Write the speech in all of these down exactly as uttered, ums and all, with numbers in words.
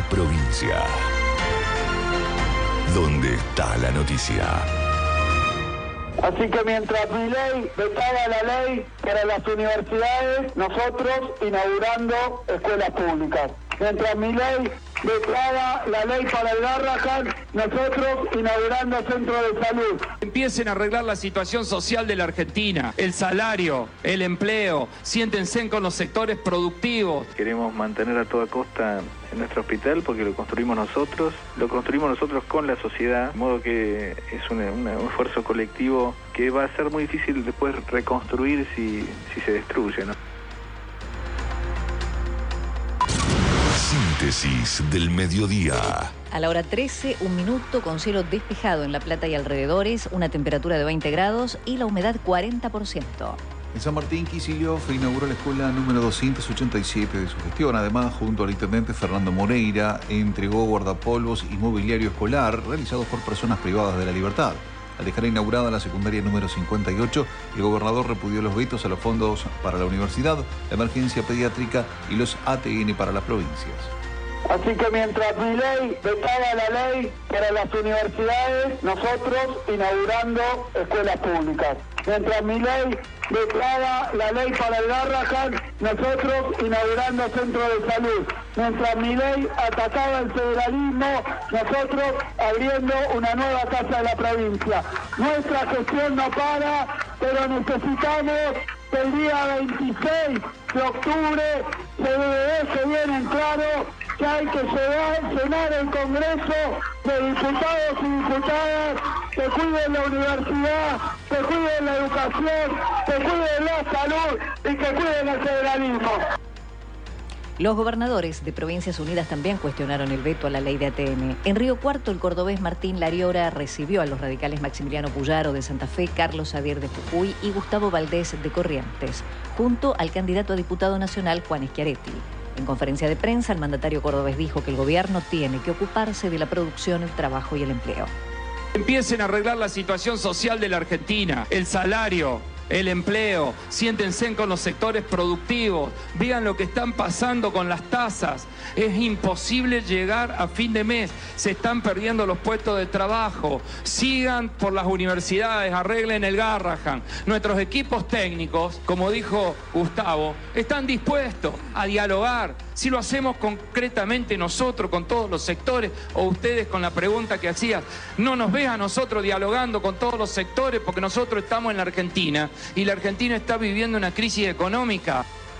provincia. ¿Dónde está la noticia? Así que mientras Milei vetaba la ley para las universidades, nosotros inaugurando escuelas públicas. Mientras Milei vetaba la ley para el Garrahan, nosotros inaugurando centros de salud. Empiecen a arreglar la situación social de la Argentina, el salario, el empleo, siéntense con los sectores productivos. Queremos mantener a toda costa en nuestro hospital porque lo construimos nosotros, lo construimos nosotros con la sociedad, de modo que es un, un, un esfuerzo colectivo que va a ser muy difícil después reconstruir si, si se destruye, ¿no? Síntesis del mediodía. A la hora trece, un minuto con cielo despejado en La Plata y alrededores, una temperatura de veinte grados y la humedad cuarenta por ciento. En San Martín, Kicillof inauguró la escuela número doscientos ochenta y siete de su gestión. Además, junto al intendente Fernando Moreira, entregó guardapolvos y mobiliario escolar realizados por personas privadas de la libertad. Al dejar inaugurada la secundaria número cincuenta y ocho, el gobernador repudió los vetos a los fondos para la universidad, la emergencia pediátrica y los A T N para las provincias. Así que mientras Milei vetaba la ley para las universidades, nosotros inaugurando escuelas públicas. Mientras Milei vetaba la ley para el Garrahan, nosotros inaugurando centros de salud. Mientras Milei atacaba el federalismo, nosotros abriendo una nueva casa de la provincia. Nuestra gestión no para, pero necesitamos que el día veintiséis de octubre se deje bien en claro que hay que llevar, llenar el Congreso de diputados y diputadas que cuiden la universidad, que cuiden la educación, que cuiden la salud y que cuiden el federalismo. Los gobernadores de Provincias Unidas también cuestionaron el veto a la ley de A T N. En Río Cuarto, el cordobés Martín Lariora recibió a los radicales Maximiliano Puyaro de Santa Fe, Carlos Adier de Jujuy y Gustavo Valdés de Corrientes, junto al candidato a diputado nacional Juan Schiaretti. En conferencia de prensa, el mandatario cordobés dijo que el gobierno tiene que ocuparse de la producción, el trabajo y el empleo. Empiecen a arreglar la situación social de la Argentina, el salario, el empleo, siéntense con los sectores productivos, vean lo que están pasando con las tasas. Es imposible llegar a fin de mes, se están perdiendo los puestos de trabajo. Sigan por las universidades, arreglen el Garrahan. Nuestros equipos técnicos, como dijo Gustavo, están dispuestos a dialogar. Si lo hacemos concretamente nosotros con todos los sectores, o ustedes con la pregunta que hacías, no nos vean a nosotros dialogando con todos los sectores porque nosotros estamos en la Argentina y la Argentina está viviendo una crisis económica.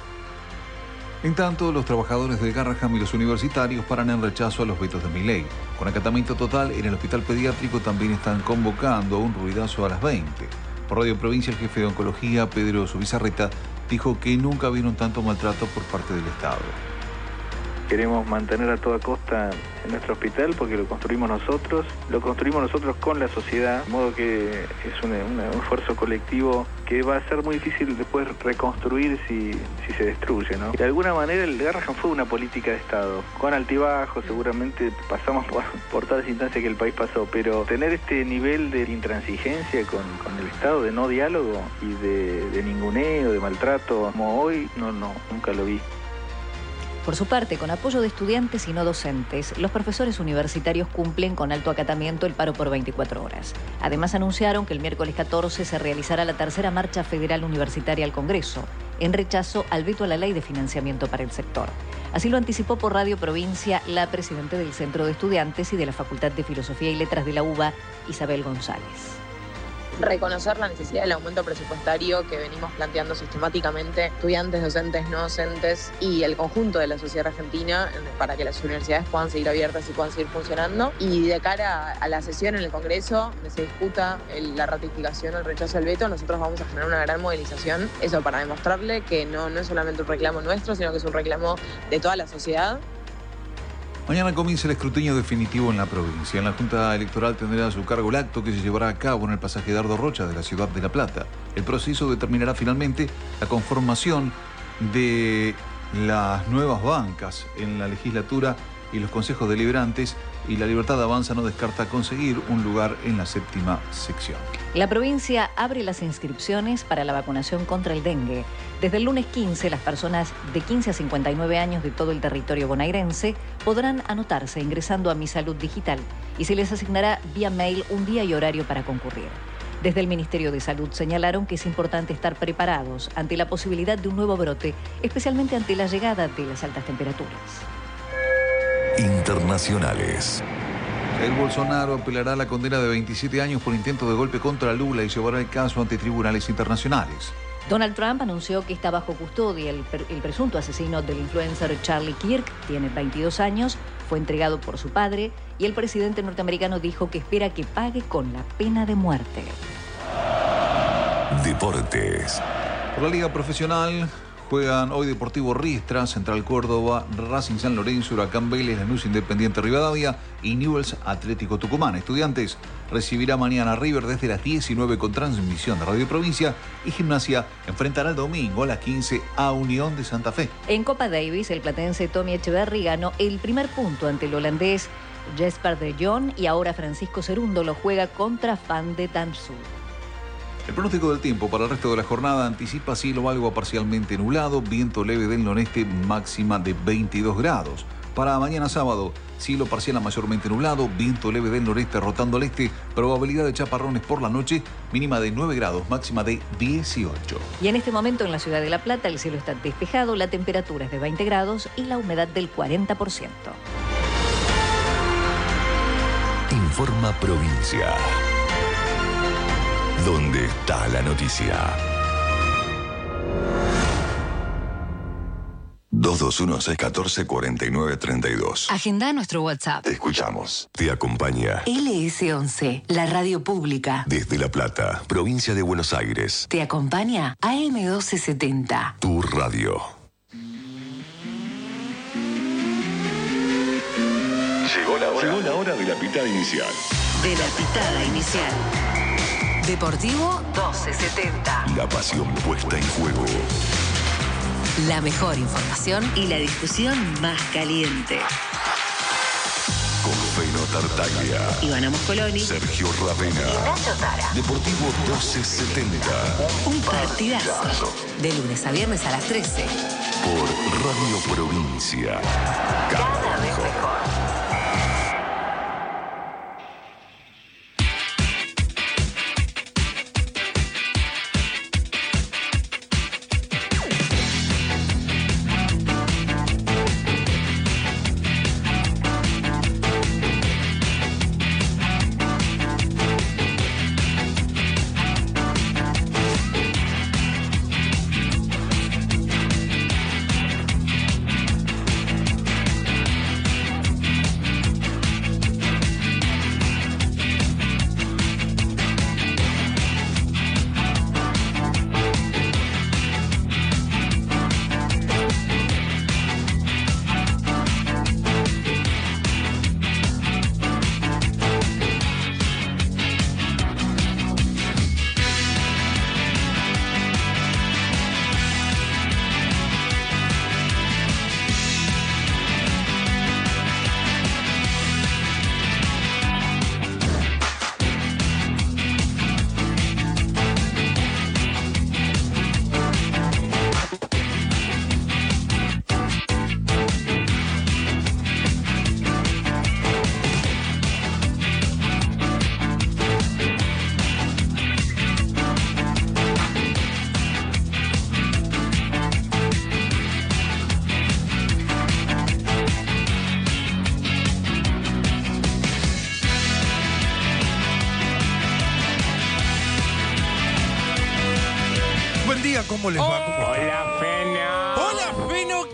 En tanto, los trabajadores del Garrahan y los universitarios paran en rechazo a los vetos de Milei. Con acatamiento total, en el hospital pediátrico también están convocando a un ruidazo a las veinte. Por Radio Provincia, el jefe de oncología, Pedro Zubizarreta, dijo que nunca vieron tanto maltrato por parte del Estado. Queremos mantener a toda costa en nuestro hospital porque lo construimos nosotros, lo construimos nosotros con la sociedad, de modo que es un, un, un esfuerzo colectivo que va a ser muy difícil después reconstruir si, si se destruye, ¿no? De alguna manera el Garrahan fue una política de Estado, con altibajos, seguramente pasamos por, por todas las instancias que el país pasó, pero tener este nivel de intransigencia con, con el Estado, de no diálogo y de, de ninguneo, de maltrato, como hoy, no, no, nunca lo vi. Por su parte, con apoyo de estudiantes y no docentes, los profesores universitarios cumplen con alto acatamiento el paro por veinticuatro horas. Además, anunciaron que el miércoles catorce se realizará la tercera marcha federal universitaria al Congreso, en rechazo al veto a la ley de financiamiento para el sector. Así lo anticipó por Radio Provincia la presidenta del Centro de Estudiantes y de la Facultad de Filosofía y Letras de la UBA, Isabel González. Reconocer la necesidad del aumento presupuestario que venimos planteando sistemáticamente estudiantes, docentes, no docentes y el conjunto de la sociedad argentina para que las universidades puedan seguir abiertas y puedan seguir funcionando. Y de cara a la sesión en el Congreso, donde se discuta el, la ratificación o el rechazo del veto, nosotros vamos a generar una gran movilización, eso para demostrarle que no, no es solamente un reclamo nuestro, sino que es un reclamo de toda la sociedad. Mañana comienza el escrutinio definitivo en la provincia. En la Junta Electoral tendrá a su cargo el acto que se llevará a cabo en el pasaje Dardo Rocha de la ciudad de La Plata. El proceso determinará finalmente la conformación de las nuevas bancas en la legislatura y los consejos deliberantes, y La Libertad Avanza no descarta conseguir un lugar en la séptima sección. La provincia abre las inscripciones para la vacunación contra el dengue. Desde el lunes quince, las personas de quince a cincuenta y nueve años de todo el territorio bonaerense podrán anotarse ingresando a Mi Salud Digital y se les asignará vía mail un día y horario para concurrir. Desde el Ministerio de Salud señalaron que es importante estar preparados ante la posibilidad de un nuevo brote, especialmente ante la llegada de las altas temperaturas. Internacionales. El Bolsonaro apelará la condena de veintisiete años por intento de golpe contra Lula y llevará el caso ante tribunales internacionales. Donald Trump anunció que está bajo custodia. El, el presunto asesino del influencer Charlie Kirk tiene veintidós años, fue entregado por su padre y el presidente norteamericano dijo que espera que pague con la pena de muerte. Deportes. Por la Liga Profesional juegan hoy Deportivo Riestra, Central Córdoba, Racing San Lorenzo, Huracán Vélez, Lanús Independiente Rivadavia y Newell's Atlético Tucumán. Estudiantes recibirá mañana a River desde las diecinueve con transmisión de Radio Provincia y Gimnasia enfrentará el domingo a las quince a Unión de Santa Fe. En Copa Davis, el platense Tommy Echeverry ganó el primer punto ante el holandés Jesper de Jong y ahora Francisco Cerundo lo juega contra Van de Danzú. El pronóstico del tiempo para el resto de la jornada anticipa cielo algo parcialmente nublado, viento leve del noreste, máxima de veintidós grados. Para mañana sábado, cielo parcial a mayormente nublado, viento leve del noreste rotando al este, probabilidad de chaparrones por la noche, mínima de nueve grados, máxima de dieciocho. Y en este momento en la ciudad de La Plata el cielo está despejado, la temperatura es de veinte grados y la humedad del cuarenta por ciento. Informa Provincia. ¿Dónde está la noticia? dos dos uno seis uno cuatro cuatro nueve tres dos. Agenda nuestro WhatsApp. Te escuchamos. Te acompaña L S once, la radio pública. desde La Plata, provincia de Buenos Aires. Te acompaña A M doce setenta. Tu radio. Llegó la hora. Llegó la hora de la pitada inicial. De la pitada inicial. Deportivo doce setenta. La pasión puesta en juego. La mejor información y la discusión más caliente. Con Feno Tartaglia, Ivana Moscoloni, Sergio Ravena. Nacho Tara. Deportivo doce setenta. Un partidazo. De lunes a viernes a las trece. Por Radio Provincia. Cada vez mejor. ¿Cómo les va? ¿Cómo Hola, Feno. Hola, Feno,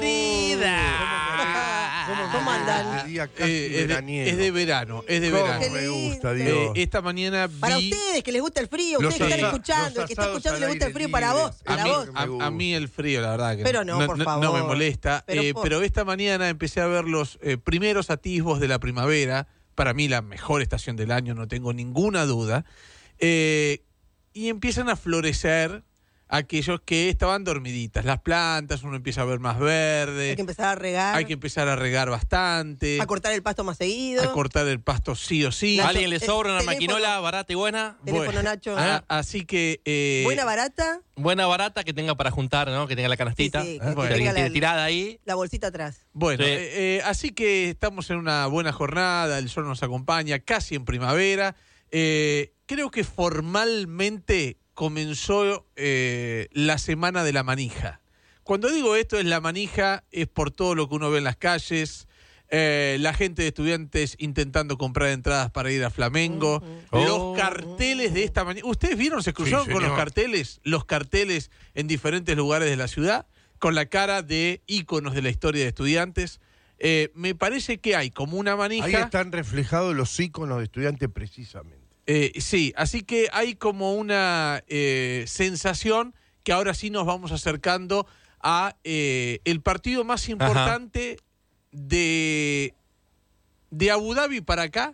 querida. ¿Cómo, cómo andan? Eh, es, de, es de verano, es de ¿Cómo verano. me gusta, Eh, Dios. esta mañana vi... Para ustedes que les gusta el frío, Los ustedes que están asa- escuchando, el que está asados escuchando al le gusta el aire frío para libre. vos, A para mí, vos. a, a mí el frío, la verdad que Pero no, por no favor. me molesta. Pero Eh, por- pero esta mañana empecé a ver los eh, primeros atisbos de la primavera. Para mí la mejor estación del año, no tengo ninguna duda. Eh, y empiezan a florecer aquellos que estaban dormiditas. Las plantas, uno empieza a ver más verde. Hay que empezar a regar. Hay que empezar a regar bastante. A cortar el pasto más seguido. A cortar el pasto sí o sí. ¿A alguien le sobra una teléfono, maquinola barata y buena? Teléfono, Bueno, Nacho. a- así que... eh, Buena, barata, Buena, barata, que tenga para juntar, ¿no? Que tenga la canastita. Sí, sí, ¿eh? que Que tenga alguien tiene la- tirada ahí. la bolsita atrás. Bueno, Sí. eh, eh, así que estamos en una buena jornada, el sol nos acompaña, casi en primavera. Eh, creo que formalmente comenzó eh, la semana de la manija. Cuando digo esto es la manija, es por todo lo que uno ve en las calles, eh, la gente de estudiantes intentando comprar entradas para ir a Flamengo, Uh-huh. los Oh. carteles de esta mañana. ¿Ustedes vieron, se cruzaron Sí, con los señor. carteles? Los carteles en diferentes lugares de la ciudad, con la cara de íconos de la historia de estudiantes. Eh, me parece que hay como una manija. Ahí están reflejados los íconos de estudiantes precisamente. Eh, sí, así que hay como una eh, sensación que ahora sí nos vamos acercando a eh, el partido más importante de, de Abu Dhabi para acá.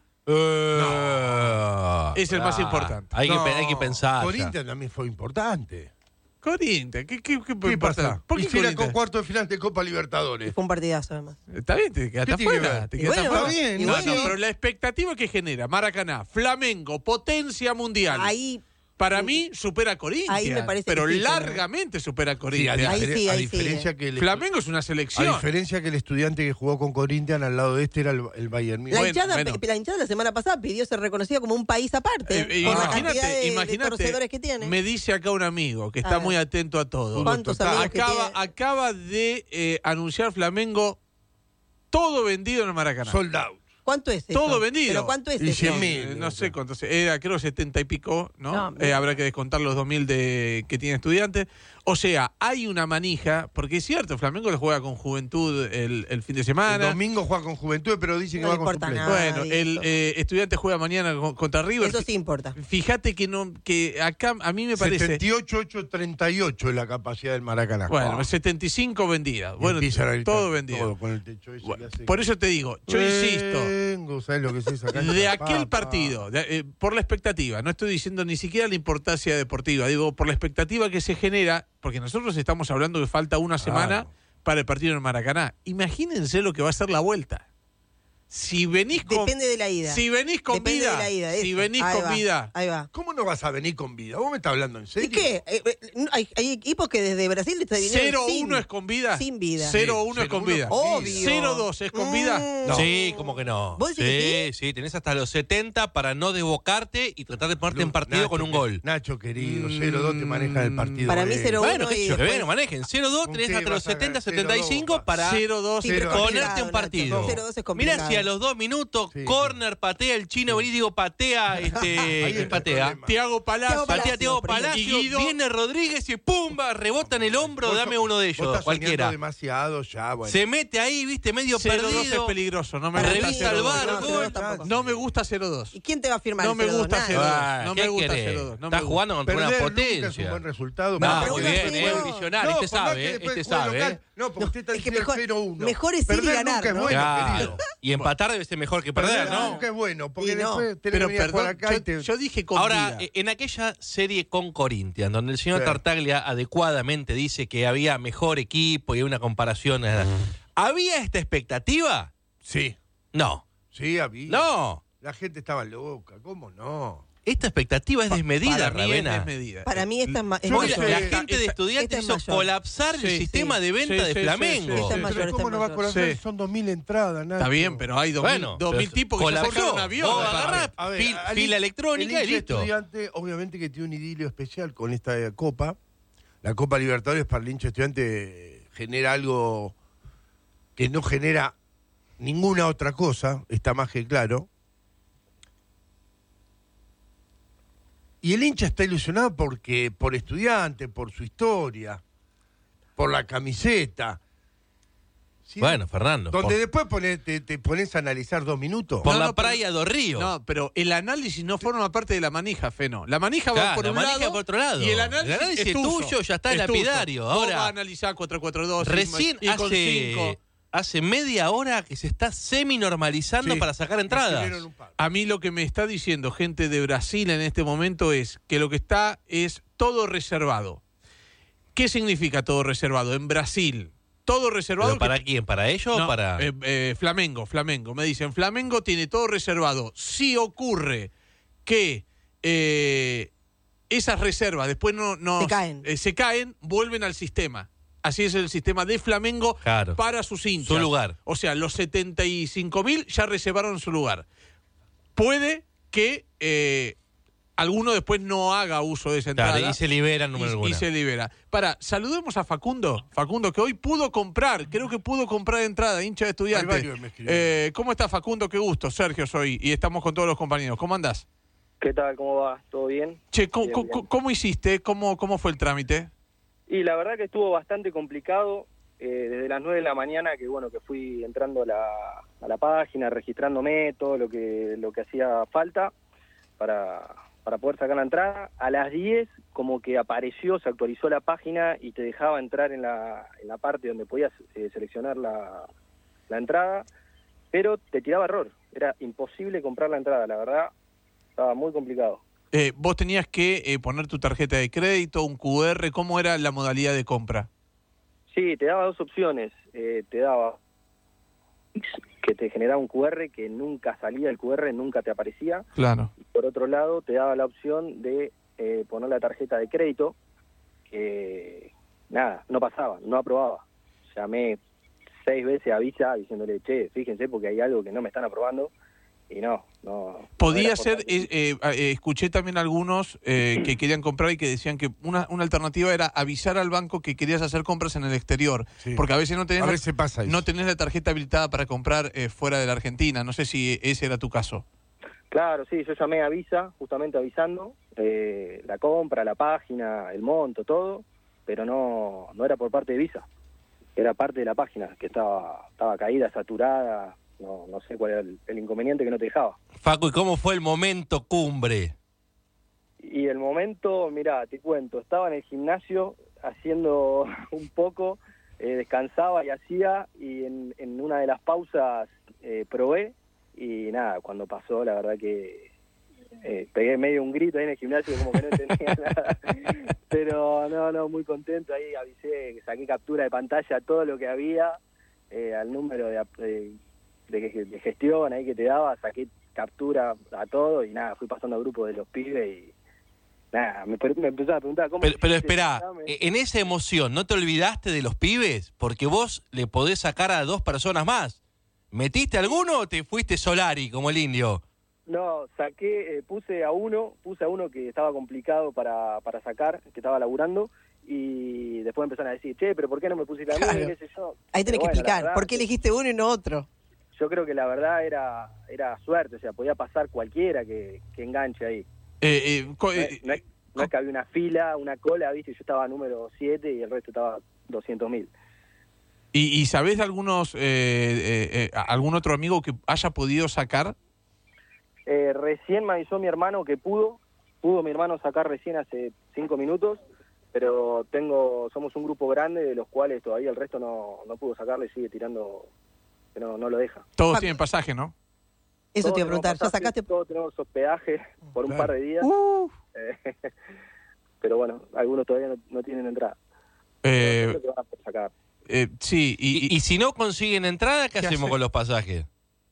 No. Es el más importante. Hay, No, que, pe- hay que pensar. ya. Corinthians también fue importante. Corinthians, ¿qué, qué, qué, ¿Qué importa? pasa? ¿Por qué Hiciera con Corinthians? cuarto de final de Copa Libertadores. Fue un partidazo, además. Está bien, te quedaste ¿Qué tiene que afuera. ver? Te Y quedaste bueno, afuera. está bien, y No, bueno, no, pero la expectativa que genera Maracaná, Flamengo, potencia mundial. ahí, Para mí supera a Corinthians, Ahí me parece pero que sí, pero- largamente supera a Sí, a, Corinthians. Ahí difere- sí, a ahí sí, diferencia eh. que el, Flamengo es una a selección. diferencia que el estudiante que jugó con Corinthians al lado de este era el, el Bayern Múnich. la, Bueno, hinchada, bueno. la hinchada la semana pasada pidió ser reconocida como un país aparte. Eh, eh, por la imagínate, cantidad de, de imagínate, torcedores que tiene. me dice acá un amigo que A está ver. muy atento a todo. ¿Cuántos amigos que Acaba, tiene? acaba de eh, anunciar Flamengo todo vendido en el Maracaná. Sold out. ¿Cuánto es eso? Todo vendido. ¿Pero cuánto es Y eso? cien Eh, mil. no sé cuánto se- era, creo setenta y pico, ¿no? No, Eh, me- habrá que descontar los dos mil de, que tiene estudiantes. O sea, hay una manija, porque es cierto, Flamengo le juega con Juventud el, el fin de El semana. domingo juega con Juventud, pero dice que No va le con importa suplente. nada. Bueno, Nadie el hizo. eh, estudiante juega mañana con- contra River. Eso sí importa. Fíjate que no, que acá a mí me parece. setenta y ocho, ocho, treinta y ocho es la capacidad del Maracaná. Bueno, Ah. setenta y cinco vendidas. Bueno, Empiezan a gritar todo vendido. todo con el techo ese Bueno, que hace- por eso te digo, yo insisto, Vengo, ¿sabes lo que es esa cancha? de aquel Papá. partido, de- eh, por la expectativa, no estoy diciendo ni siquiera la importancia deportiva, digo, por la expectativa que se genera, porque nosotros estamos hablando que falta una semana Claro. para el partido en el Maracaná. Imagínense lo que va a ser la vuelta. Si venís con, Depende de la ida. si venís con Depende vida, de la ida. si eso. venís Ahí con va, vida, Ahí va. ¿Cómo no vas a venir con vida? ¿Vos me estás hablando en serio? ¿Y qué? Eh, eh, no, hay, hay equipos que desde Brasil te vinieron cero sin, uno es con vida. sin vida. cero uno Sí, es con cero uno vida. con vida. cero dos es con vida. Mm. No. Sí, como que no. ¿Vos Sí, decís sí, tenés hasta los setenta para no desbocarte y tratar de ponerte en partido Nacho, con un que- gol. Nacho, querido, cero dos te maneja el partido. Para mí eh. cero Bueno, uno qué y sé yo, que después- bueno, manejen. cero dos ¿Con tenés qué hasta los vas a setenta, ganar? setenta y cinco cero dos, para cero dos Sí, es pero con ponerte complicado, un partido. Nacho. cero dos es Mirá complicado. si a los dos minutos, Sí. corner, patea el chino, vení, digo, patea, Ahí este, está el patea. problema. Tiago Palacio. Thiago Patea Palacio, Tiago primero. Palacio, Y Guido- viene Rodríguez y pumba, rebota en el hombro, Vos dame sos- uno de vos ellos, estás cualquiera. soñando demasiado ya, bueno. Se mete ahí, viste, medio cero dos es perdido. peligroso, no me Para gusta mí, Revisa cero el dos. bar, no, gol. cero dos tampoco. No me gusta cero dos. ¿Y quién te va a firmar No el me cero dos? gusta Nadie. cero dos. Ah, No ¿qué me gusta querés? cero dos, no Estás me jugando contra Perder una nunca es un potencia. buen resultado. No, pero muy uno bien, sí, eh, no. visionario, este por más sabe, que eh, después este juegue sabe. local, eh. No, porque usted está es que diciendo mejor- cero uno. mejor es ir y Perder ganar, nunca es ¿no? bueno, Claro. querido. Y empatar debe ser mejor que perder, Perder ¿no? nunca es bueno, porque Y no. después tenés que Pero venir a jugar perdón, acá y yo, te... yo dije con Ahora, vida. eh, en aquella serie con Corinthians, donde el señor Sí. Tartaglia adecuadamente dice que había mejor equipo y una comparación, eh, ¿había esta expectativa? Sí, No. sí, había. No. La gente estaba loca, ¿cómo no? Esta expectativa es desmedida, Para mí es Ravena. desmedida. Para mí esta es más. es Yo Porque no mayor. la sé, gente de esta- estudiantes esta es hizo mayor. colapsar el Sí, sistema sí. de venta Sí, de sí, sí, Flamengo. sí, sí. Pero mayor, ¿cómo está no va a mayor. colapsar? Sí. Son dos mil entradas, Nacho. Está bien, pero hay dos mil, Bueno, dos mil pero tipos que se colapsó. sacaron un avión. Vos para- agarrás A ver, fil- al- fila el electrónica y hincha listo. estudiante, obviamente que tiene un idilio especial con esta eh, Copa. La Copa Libertadores para el hincha estudiante genera algo que no genera ninguna otra cosa, está más que claro. Y el hincha está ilusionado porque por estudiante, por su historia, por la camiseta. ¿Sí? Bueno, Fernando. Donde Por, después pone- te, te pones a analizar dos minutos. por No, la no, pero- playa do Río. No, pero el análisis no forma parte de la manija, Feno. La manija va Claro, por la un manija lado por otro lado. y el análisis, El análisis es es tuyo, tuyo, ya está, es lapidario. tuyo. Vos Ahora- vas a analizar cuatro cuatro dos y- Recién y con hace, cinco. hace media hora que se está semi-normalizando Sí, para sacar me entradas. escribieron un par. A mí lo que me está diciendo gente de Brasil en este momento es que lo que está es todo reservado. ¿Qué significa todo reservado? En Brasil, todo reservado... ¿Pero para que... quién? ¿Para ellos no, o para...? Eh, eh, Flamengo, Flamengo. Me dicen, Flamengo tiene todo reservado. Si ocurre que eh, esas reservas después no, no Se caen. Eh, se caen, vuelven al sistema. Así es el sistema de Flamengo Claro. para sus hinchas. Su lugar. O sea, los setenta y cinco mil ya reservaron su lugar. Puede que eh, alguno después no haga uso de esa entrada. Claro, y se libera el número y, alguna. y se libera. Para, saludemos a Facundo. Facundo, que hoy pudo comprar, creo que pudo comprar entrada, hincha de Hay estudiantes. varios que me escribieron. Eh, ¿Cómo está Facundo? Qué gusto. Sergio soy y estamos con todos los compañeros. ¿Cómo andás? ¿Qué tal? ¿Cómo va? ¿Todo bien? Che, ¿cómo, Bien, cómo- bien. cómo hiciste? ¿Cómo, ¿Cómo fue el trámite? Y la verdad que estuvo bastante complicado eh, desde las nueve de la mañana que bueno que fui entrando a la, a la página, registrándome todo lo que lo que hacía falta para, para poder sacar la entrada. A las diez como que apareció, se actualizó la página y te dejaba entrar en la, en la parte donde podías eh, seleccionar la, la entrada, pero te tiraba error. Era imposible comprar la entrada, la verdad, estaba muy complicado. Eh, vos tenías que eh, poner tu tarjeta de crédito, un cu erre. ¿Cómo era la modalidad de compra? Sí, te daba dos opciones. Eh, te daba que te generaba un cu erre que nunca salía, el cu erre nunca te aparecía. Claro. Y por otro lado, te daba la opción de eh, poner la tarjeta de crédito, que nada, no pasaba, no aprobaba. Llamé seis veces a Visa diciéndole, che, fíjense porque hay algo que no me están aprobando. Y no, no. Podía no era ser, posible. eh, eh, eh, escuché también algunos eh, que querían comprar y que decían que una, una alternativa era avisar al banco que querías hacer compras en el exterior, Sí. porque a veces no tenés, A la, veces pasa eso. no tenés la tarjeta habilitada para comprar eh, fuera de la Argentina. No sé si ese era tu caso. Claro, sí, yo llamé a Visa, justamente avisando eh, la compra, la página, el monto, todo, pero no no era por parte de Visa, era parte de la página, que estaba estaba caída, saturada, no no sé cuál era el, el inconveniente que no te dejaba. Facu, ¿y cómo fue el momento cumbre? Y el momento, mira, te cuento, estaba en el gimnasio haciendo un poco, eh, descansaba y hacía, y en, en una de las pausas eh, probé, y nada, cuando pasó, la verdad que eh, pegué medio un grito ahí en el gimnasio, como que no entendía nada. Pero no, no, muy contento, ahí avisé, saqué captura de pantalla, todo lo que había, eh, al número de, de, de, de gestión ahí que te daba, saqué captura a todo, y nada, fui pasando al grupo de los pibes y nada, me, me empezó a preguntar cómo... Pero, pero hiciste? espera, Contame. en esa emoción, ¿no te olvidaste de los pibes? Porque vos le podés sacar a dos personas más. ¿Metiste alguno o te fuiste Solari como el indio? No, saqué, eh, puse a uno, puse a uno que estaba complicado para, para sacar, que estaba laburando, y después empezaron a decir, che, pero ¿por qué no me pusiste a mí? Claro. ¿Qué sé yo? Ahí tenés Pero que bueno, la explicar. verdad, ¿Por qué elegiste uno y no otro? Yo creo que la verdad era era suerte, o sea, podía pasar cualquiera que, que enganche ahí. Eh, eh, co- No eh, es, no es- no es que había una fila, una cola, viste, yo estaba número siete y el resto estaba doscientos mil. ¿Y, y sabés de algunos, eh, eh, eh, algún otro amigo que haya podido sacar? Eh, recién me avisó mi hermano que pudo, pudo mi hermano sacar recién hace cinco minutos, pero tengo, somos un grupo grande de los cuales todavía el resto no, no pudo sacarle, sigue tirando, que no, no lo deja. Todos tienen pasaje, ¿no? Eso Todos te iba a tenemos preguntar. ¿Ya pasaje, sacaste? Todos tenemos hospedaje por un Claro. par de días, Uh, eh, pero bueno, algunos todavía no, no tienen entrada. Eh, Creo que van a poder sacar. eh, sí, y, Y, y si no consiguen entrada, ¿qué, ¿Qué hacemos hace? con los pasajes?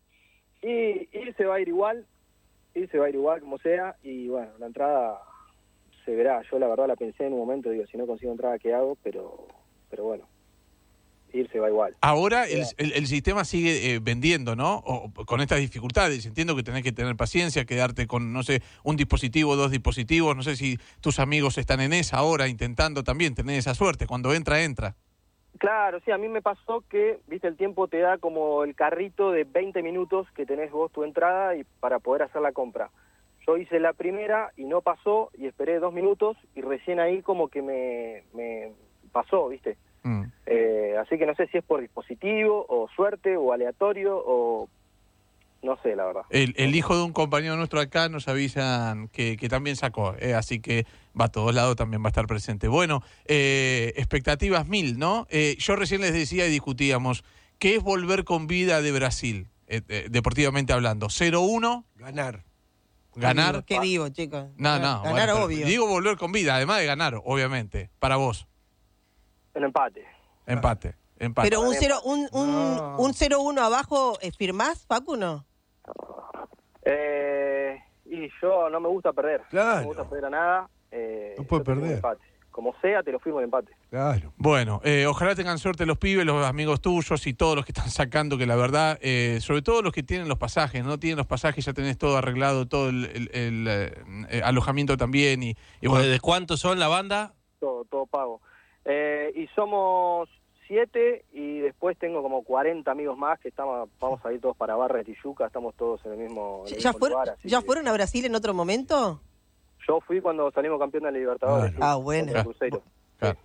Y él se va a ir igual, él se va a ir igual como sea, y bueno, la entrada se verá. Yo la verdad la pensé en un momento, digo, si no consigo entrada, ¿qué hago? Pero pero bueno, irse va igual. ahora el, el- el sistema sigue eh, vendiendo, ¿no? O, con estas dificultades. Entiendo que tenés que tener paciencia, quedarte con, no sé, un dispositivo, dos dispositivos. No sé si tus amigos están en esa ahora intentando también tener esa suerte. Cuando entra, entra. Claro, sí, a mí me pasó que, viste, el tiempo te da como el carrito de veinte minutos que tenés vos tu entrada y para poder hacer la compra. Yo hice la primera y no pasó y esperé dos minutos y recién ahí como que me, me pasó, viste. Mm. Eh, así que no sé si es por dispositivo o suerte o aleatorio o no sé, la verdad. El, el hijo de un compañero nuestro acá nos avisan que, que también sacó, eh, así que va a todos lados, también va a estar presente. Bueno, eh, expectativas mil, ¿no? Eh, yo recién les decía y discutíamos, ¿qué es volver con vida de Brasil, eh, eh, deportivamente hablando? cero uno, Ganar. ganar. Qué vivo, chicos. No, no. Ganar, bueno, pero obvio. digo volver con vida, además de ganar, obviamente, para vos. En empate. Empate, empate. Pero un cero un, un, no. un cero uno abajo, ¿firmás, Facu, no? Eh, y yo no me gusta perder. Claro. No me gusta perder a nada. Eh, no puedes perder. Empate. Como sea, te lo firmo el empate. Claro. Bueno, eh, ojalá tengan suerte los pibes, los amigos tuyos y todos los que están sacando, que la verdad, eh, sobre todo los que tienen los pasajes, no tienen los pasajes, ya tenés todo arreglado, todo el, el, el, el eh, alojamiento también. y, y bueno. ¿De cuántos son la banda? Todo, todo pago. Eh, y somos siete y después tengo como cuarenta amigos más que estamos, vamos a ir todos para Barra de Tijuca, estamos todos en el mismo, en el ¿Ya, mismo fueron, lugar. ¿Ya que... fueron a Brasil en otro momento? Yo fui cuando salimos campeón de la Libertadores. Ah, bueno. Claro. Cruzeiro. Claro.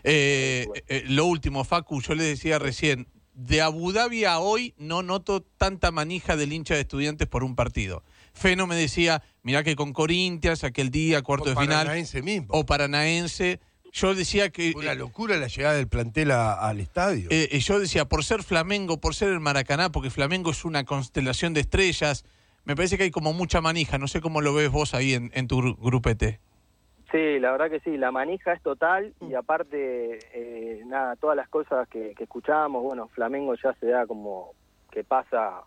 Eh, eh, lo último, Facu, yo le decía recién, de Abu Dhabi a hoy no noto tanta manija del hincha de Estudiantes por un partido. Feno me decía, mirá que con Corinthians, aquel día, cuarto o de final. Paranaense mismo. O Paranaense. Yo decía que... Una locura la llegada del plantel a, al estadio. Eh, yo decía, por ser Flamengo, por ser el Maracaná, porque Flamengo es una constelación de estrellas, me parece que hay como mucha manija. No sé cómo lo ves vos ahí en, en tu grupete. Sí, la verdad que sí, la manija es total y aparte, eh, nada, todas las cosas que, que escuchamos, bueno, Flamengo ya se da como que pasa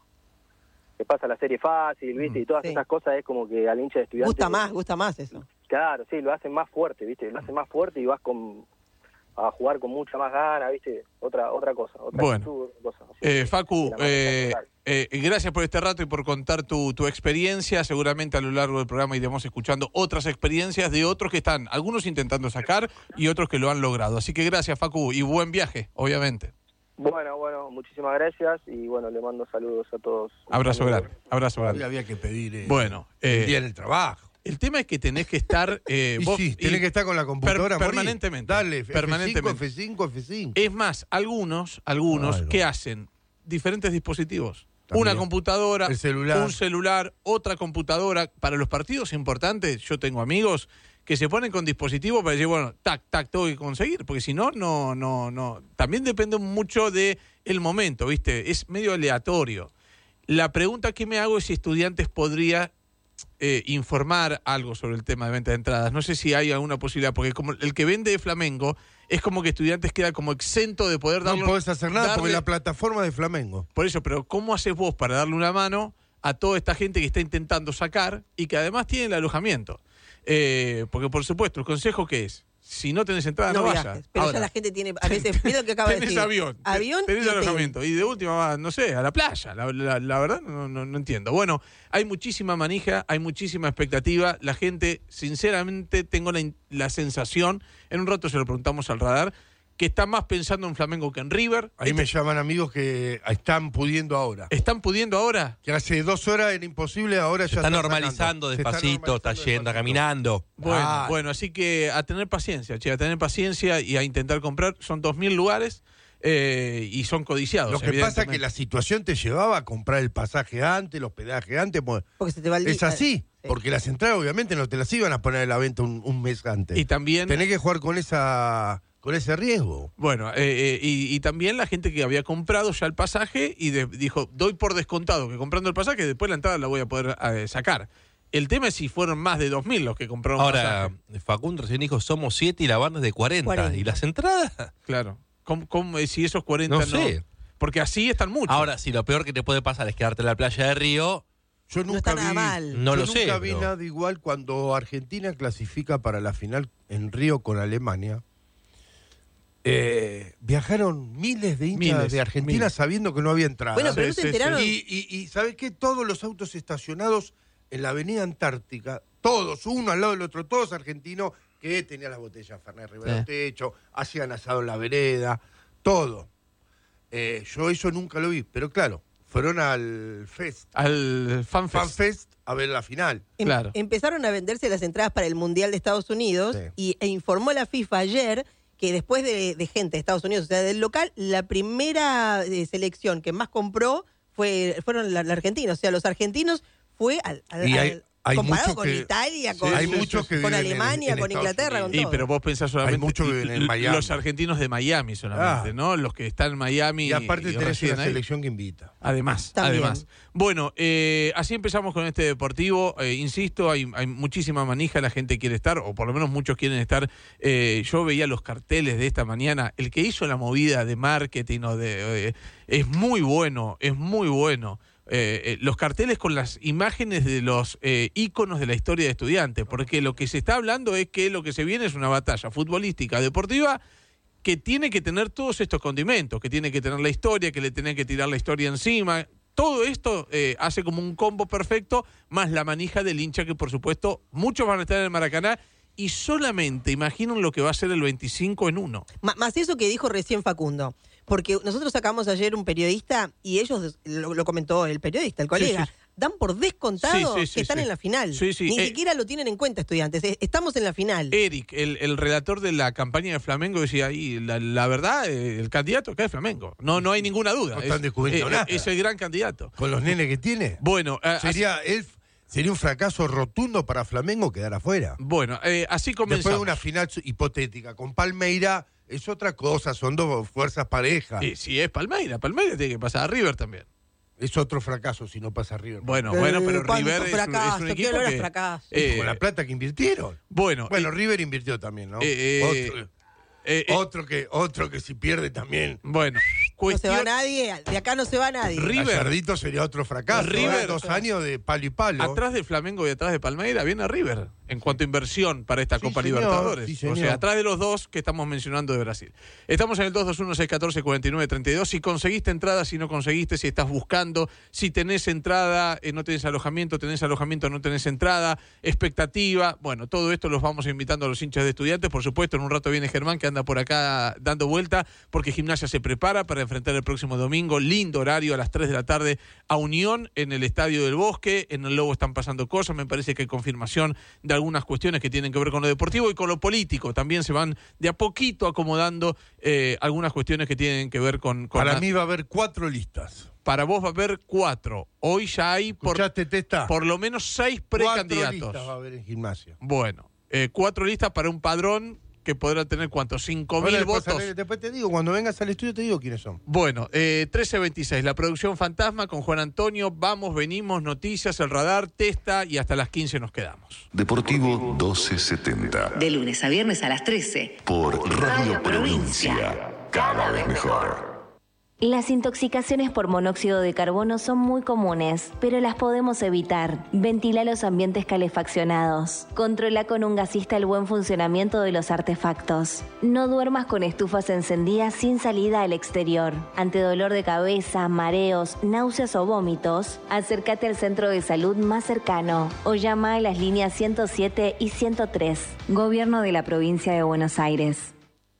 que pasa la serie fácil, ¿viste? Y todas sí. esas cosas es como que al hincha de Estudiantes... Gusta más, gusta más eso. Claro, sí, lo hacen más fuerte, ¿viste? Lo hacen más fuerte y vas con a jugar con mucha más gana, ¿viste? Otra otra cosa. Otra bueno, actitud, cosa. Así, eh, Facu, la eh, eh, gracias por este rato y por contar tu, tu experiencia. Seguramente a lo largo del programa iremos escuchando otras experiencias de otros que están, algunos intentando sacar y otros que lo han logrado. Así que gracias, Facu, y buen viaje, obviamente. Bueno, bueno, muchísimas gracias y bueno, le mando saludos a todos. Abrazo grande, abrazo grande. Hoy había que pedir eh, bueno, eh, el día en el trabajo. El tema es que tenés que estar... Eh, y vos, sí, tenés y que estar con la computadora per, permanentemente. Dale, permanentemente. F cinco, F cinco. Es más, algunos, algunos Claro. que hacen diferentes dispositivos. También. Una computadora, El celular. un celular, otra computadora. Para los partidos importantes, yo tengo amigos que se ponen con dispositivos para decir, bueno, tac, tac, tengo que conseguir, porque si no, no, no, no. También depende mucho de el momento, ¿viste? Es medio aleatorio. La pregunta que me hago es si Estudiantes podría eh, informar algo sobre el tema de venta de entradas. No sé si hay alguna posibilidad, porque como el que vende Flamengo es como que Estudiantes queda como exento de poder darle... No podés hacer nada darle, porque la plataforma de Flamengo. Por eso, pero ¿cómo haces vos para darle una mano a toda esta gente que está intentando sacar y que además tiene el alojamiento? Eh, porque, por supuesto, ¿el consejo qué es? Si no tenés entrada, no, no vayas. Viajes, pero Ahora, ya la gente tiene, a veces, mira lo que acaba de tenés decir. avión, avión tenés y alojamiento. Y de última, va, no sé, a la playa. La, la, la verdad, no, no, no entiendo. Bueno, hay muchísima manija, hay muchísima expectativa. La gente, sinceramente, tengo la, la sensación, en un rato se lo preguntamos al radar, que está más pensando en Flamengo que en River. Ahí este, me llaman amigos que están pudiendo ahora. ¿Están pudiendo ahora? Que hace dos horas era imposible, ahora Se ya está están normalizando sacando. Se despacito, está normalizando yendo, despacito. caminando. Bueno, Ah. bueno, así que a tener paciencia, che, a tener paciencia y a intentar comprar. Son dos mil lugares eh, y son codiciados. Lo que pasa es que evidentemente. la situación te llevaba a comprar el pasaje antes, el hospedaje antes. Pues, Porque se te va el es día. así, Sí. porque las entradas obviamente no te las iban a poner a la venta un, un mes antes. Y también... Tenés que jugar con esa con ese riesgo. Bueno, eh, eh, y, y también la gente que había comprado ya el pasaje y de- dijo, doy por descontado que comprando el pasaje, después la entrada la voy a poder eh, sacar. El tema es si fueron más de dos mil los que compraron Ahora, pasaje. Facundo recién dijo, somos siete y la banda es de cuarenta. cuarenta. ¿Y las entradas? Claro. ¿Cómo, cómo, eh, si esos cuarenta No no? sé. Porque así están muchos. Ahora, si lo peor que te puede pasar es quedarte en la playa de Río, Yo No nunca está nada vi, mal. no yo lo sé. nunca vi pero- nada igual cuando Argentina clasifica para la final en Río con Alemania. Eh, viajaron miles de hinchas Miles, de Argentina miles. sabiendo que no había entrada. Bueno, pero no Sí, se sí, enteraron. Y, y, y ¿sabes qué? Todos los autos estacionados en la avenida Antártica, todos, uno al lado del otro, todos argentinos, que tenían las botellas Fernet Rivera Sí. Techo, hacían asado en la vereda, todo. Eh, yo eso nunca lo vi, pero claro, fueron al Fest, Al FanFest. FanFest a ver la final. Em- Claro. Empezaron a venderse las entradas para el Mundial de Estados Unidos Sí. y, e informó la FIFA ayer que después de, de gente de Estados Unidos, o sea, del local, la primera eh, selección que más compró fue fueron la, la Argentina. O sea, los argentinos fue al, al- Y hay, al- Hay comparado muchos con que- Italia, Sí, con, hay muchos que con viven en- Alemania, en con Estados Inglaterra, con Y todo. pero vos pensás solamente Hay muchos que viven en l- Miami. los argentinos de Miami solamente, Ah. ¿no? Los que están en Miami Y aparte y tenés residen una ahí. selección que invita. Además, También. además. Bueno, eh, así empezamos con este deportivo. Eh, insisto, hay, hay muchísima manija, la gente quiere estar, o por lo menos muchos quieren estar. Eh, yo veía los carteles de esta mañana. El que hizo la movida de marketing o de, eh, es muy bueno, es muy bueno. Eh, eh, los carteles con las imágenes de los eh, íconos de la historia de Estudiantes, porque lo que se está hablando es que lo que se viene es una batalla futbolística, deportiva, que tiene que tener todos estos condimentos, que tiene que tener la historia, que le tienen que tirar la historia encima. Todo esto eh, hace como un combo perfecto, más la manija del hincha, que por supuesto muchos van a estar en el Maracaná, y solamente imaginen lo que va a ser el veinticinco en uno. M- más eso que dijo recién Facundo. Porque nosotros sacamos ayer un periodista y ellos, lo, lo comentó el periodista, el colega, Sí, sí. dan por descontado Sí, sí, sí, que están sí. en la final. Sí, sí, Ni eh, siquiera lo tienen en cuenta, Estudiantes. Eh, Estamos en la final. Eric, el, el relator de la campaña de Flamengo, decía ahí, la, la verdad, eh, el candidato acá es Flamengo. No, no hay ninguna duda. No están es, descubriendo eh, nada. es el gran candidato. Con los nenes que tiene. Bueno, eh, Sería, él, sería un fracaso rotundo para Flamengo quedar afuera. Bueno, eh, así comenzamos. Después de una final su- hipotética con Palmeira, es otra cosa, son dos fuerzas parejas. Sí, sí, es Palmeira. Palmeira tiene que pasar a River también. Es otro fracaso si no pasa River. Bueno, bueno, pero ¿cuánto River es, un- fracaso? es un ¿Qué equipo olor a que... fracaso? eh, Con la plata que invirtieron. bueno, Bueno, eh, River invirtió también, ¿no? eh, otro, eh, eh, otro que otro que si pierde también. bueno, No se va cuestión... nadie, de acá no se va nadie. River. Gallardito sería otro fracaso. River. ¿eh? Dos años de palo y palo. Atrás de Flamengo y atrás de Palmeira viene River en cuanto a inversión para esta Sí, Copa señor, Libertadores. sí, o señor. sea, atrás de los dos que estamos mencionando de Brasil. Estamos en el dos dos uno, seis uno cuatro, cuatro nueve tres dos. Si conseguiste entrada, si no conseguiste, si estás buscando, si tenés entrada, eh, no tenés alojamiento, tenés alojamiento, no tenés entrada, expectativa. Bueno, todo esto los vamos invitando a los hinchas de Estudiantes. Por supuesto, en un rato viene Germán, que anda por acá dando vuelta, porque Gimnasia se prepara para enfrentar el próximo domingo. Lindo horario a las tres de la tarde a Unión en el Estadio del Bosque. En el Lobo están pasando cosas. Me parece que hay confirmación de algunas cuestiones que tienen que ver con lo deportivo y con lo político. También se van de a poquito acomodando eh, algunas cuestiones que tienen que ver con... con Para la- mí va a haber cuatro listas. Para vos va a haber cuatro. Hoy ya hay por, ¿Escuchaste, Testa? por lo menos seis Cuatro precandidatos. listas va a haber en Gimnasia. Bueno, eh, cuatro listas para un padrón que podrá tener, ¿cuántos? Cinco Ahora mil después, votos. sale- después te digo, cuando vengas al estudio te digo quiénes son. Bueno, eh, trece veintiséis, la producción fantasma con Juan Antonio. Vamos, venimos, noticias, el radar, Testa y hasta las quince nos quedamos. Deportivo doce setenta. De lunes a viernes a las trece. Por Radio Provincia. Cada vez mejor. Las intoxicaciones por monóxido de carbono son muy comunes, pero las podemos evitar. Ventila los ambientes calefaccionados. Controla con un gasista el buen funcionamiento de los artefactos. No duermas con estufas encendidas sin salida al exterior. Ante dolor de cabeza, mareos, náuseas o vómitos, acércate al centro de salud más cercano o llama a las líneas ciento siete y ciento tres. Gobierno de la Provincia de Buenos Aires.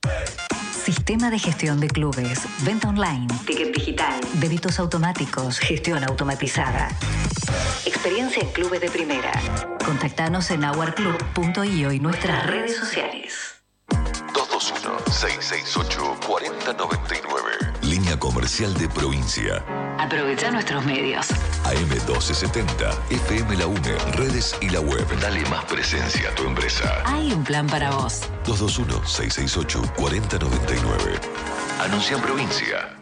Sistema de gestión de clubes, venta online, ticket digital, débitos automáticos, gestión automatizada. Experiencia en clubes de primera. Contactanos en our club punto i o y nuestras redes sociales. dos dos uno, seis seis ocho, cuatro cero nueve nueve. Línea comercial de provincia. Aprovecha nuestros medios. A M doce setenta, F M La UNE, redes y la web. Dale más presencia a tu empresa. Hay un plan para vos. dos dos uno, seis seis ocho, cuatro cero nueve nueve. Anuncia en provincia.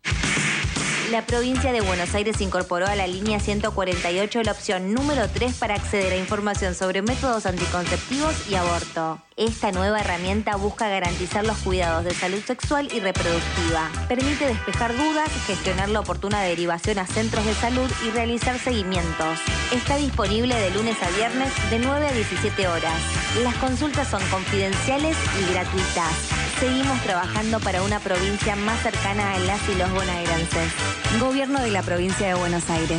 La provincia de Buenos Aires incorporó a la línea ciento cuarenta y ocho la opción número tres para acceder a información sobre métodos anticonceptivos y aborto. Esta nueva herramienta busca garantizar los cuidados de salud sexual y reproductiva. Permite despejar dudas, gestionar la oportuna derivación a centros de salud y realizar seguimientos. Está disponible de lunes a viernes de nueve a diecisiete horas. Las consultas son confidenciales y gratuitas. Seguimos trabajando para una provincia más cercana a las y los bonaerenses. Gobierno de la Provincia de Buenos Aires.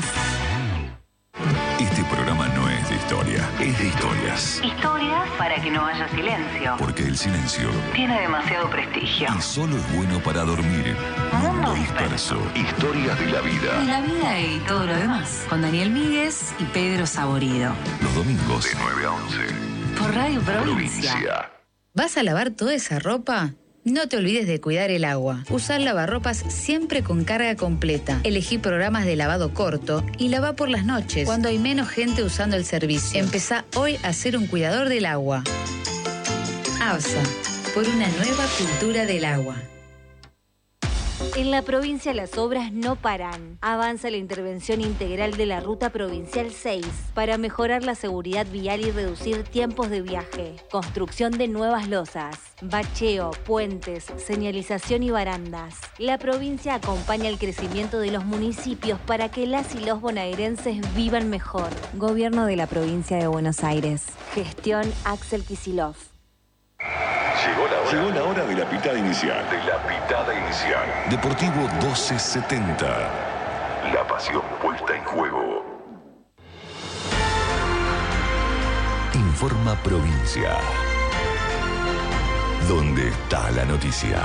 Este programa no es de historia, es de historias. Historias para que no haya silencio. Porque el silencio Tiene demasiado prestigio. y solo es bueno para dormir. Mundo disperso. Historias de la Y vida. la vida y todo lo demás. Con Daniel Míguez y Pedro Saborido. Los domingos de nueve a once. Por Radio Provincia. Provincia. ¿Vas a lavar toda esa ropa? No te olvides de cuidar el agua. Usar lavarropas siempre con carga completa. Elegí programas de lavado corto y lava por las noches, cuando hay menos gente usando el servicio. Empezá hoy a ser un cuidador del agua. ABSA, por una nueva cultura del agua. En la provincia las obras no paran. Avanza la intervención integral de la Ruta Provincial seis para mejorar la seguridad vial y reducir tiempos de viaje. Construcción de nuevas losas, bacheo, puentes, señalización y barandas. La provincia acompaña el crecimiento de los municipios para que las y los bonaerenses vivan mejor. Gobierno de la provincia de Buenos Aires. Gestión Axel Kicillof. Llegó la hora. Llegó la hora de la pitada inicial. De la pitada inicial. Deportivo doce setenta. La pasión puesta en juego. Informa Provincia. ¿Dónde está la noticia?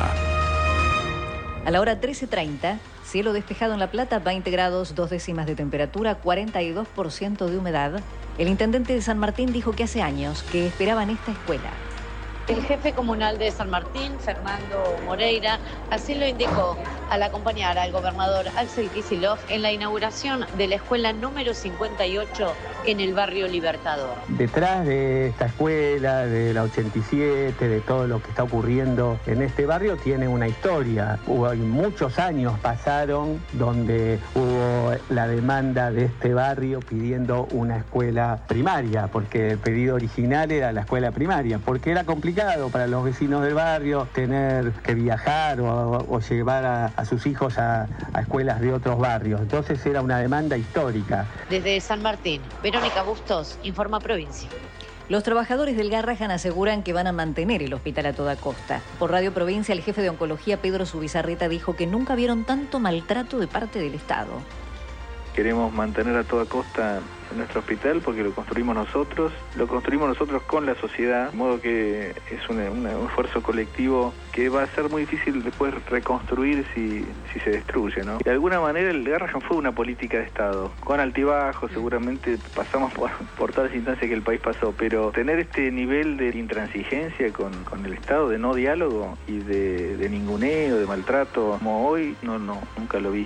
A la hora trece treinta, cielo despejado en La Plata, veinte grados, dos décimas de temperatura, cuarenta y dos por ciento de humedad. El intendente de San Martín dijo que hace años que esperaban esta escuela. El jefe comunal de San Martín, Fernando Moreira, así lo indicó al acompañar al gobernador Axel Kicillof en la inauguración de la escuela número cincuenta y ocho en el barrio Libertador. Detrás de esta escuela, de la ochenta y siete, de todo lo que está ocurriendo en este barrio, tiene una historia. Hubo muchos años pasaron donde hubo la demanda de este barrio pidiendo una escuela primaria, porque el pedido original era la escuela primaria, porque era complicado para los vecinos del barrio tener que viajar o, o llevar a, a sus hijos a, a escuelas de otros barrios. Entonces era una demanda histórica. Desde San Martín, Verónica Bustos, Informa Provincia. Los trabajadores del Garrahan aseguran que van a mantener el hospital a toda costa. Por Radio Provincia, el jefe de oncología, Pedro Zubizarreta, dijo que nunca vieron tanto maltrato de parte del Estado. Queremos mantener a toda costa nuestro hospital porque lo construimos nosotros, lo construimos nosotros con la sociedad, de modo que es una, una, un esfuerzo colectivo que va a ser muy difícil después reconstruir si, si se destruye, ¿no? De alguna manera el Garrahan fue una política de Estado, con altibajos, seguramente pasamos por, por todas las instancias que el país pasó, pero tener este nivel de intransigencia con, con el Estado, de no diálogo y de, de ninguneo, de maltrato, como hoy, no, no, nunca lo vi.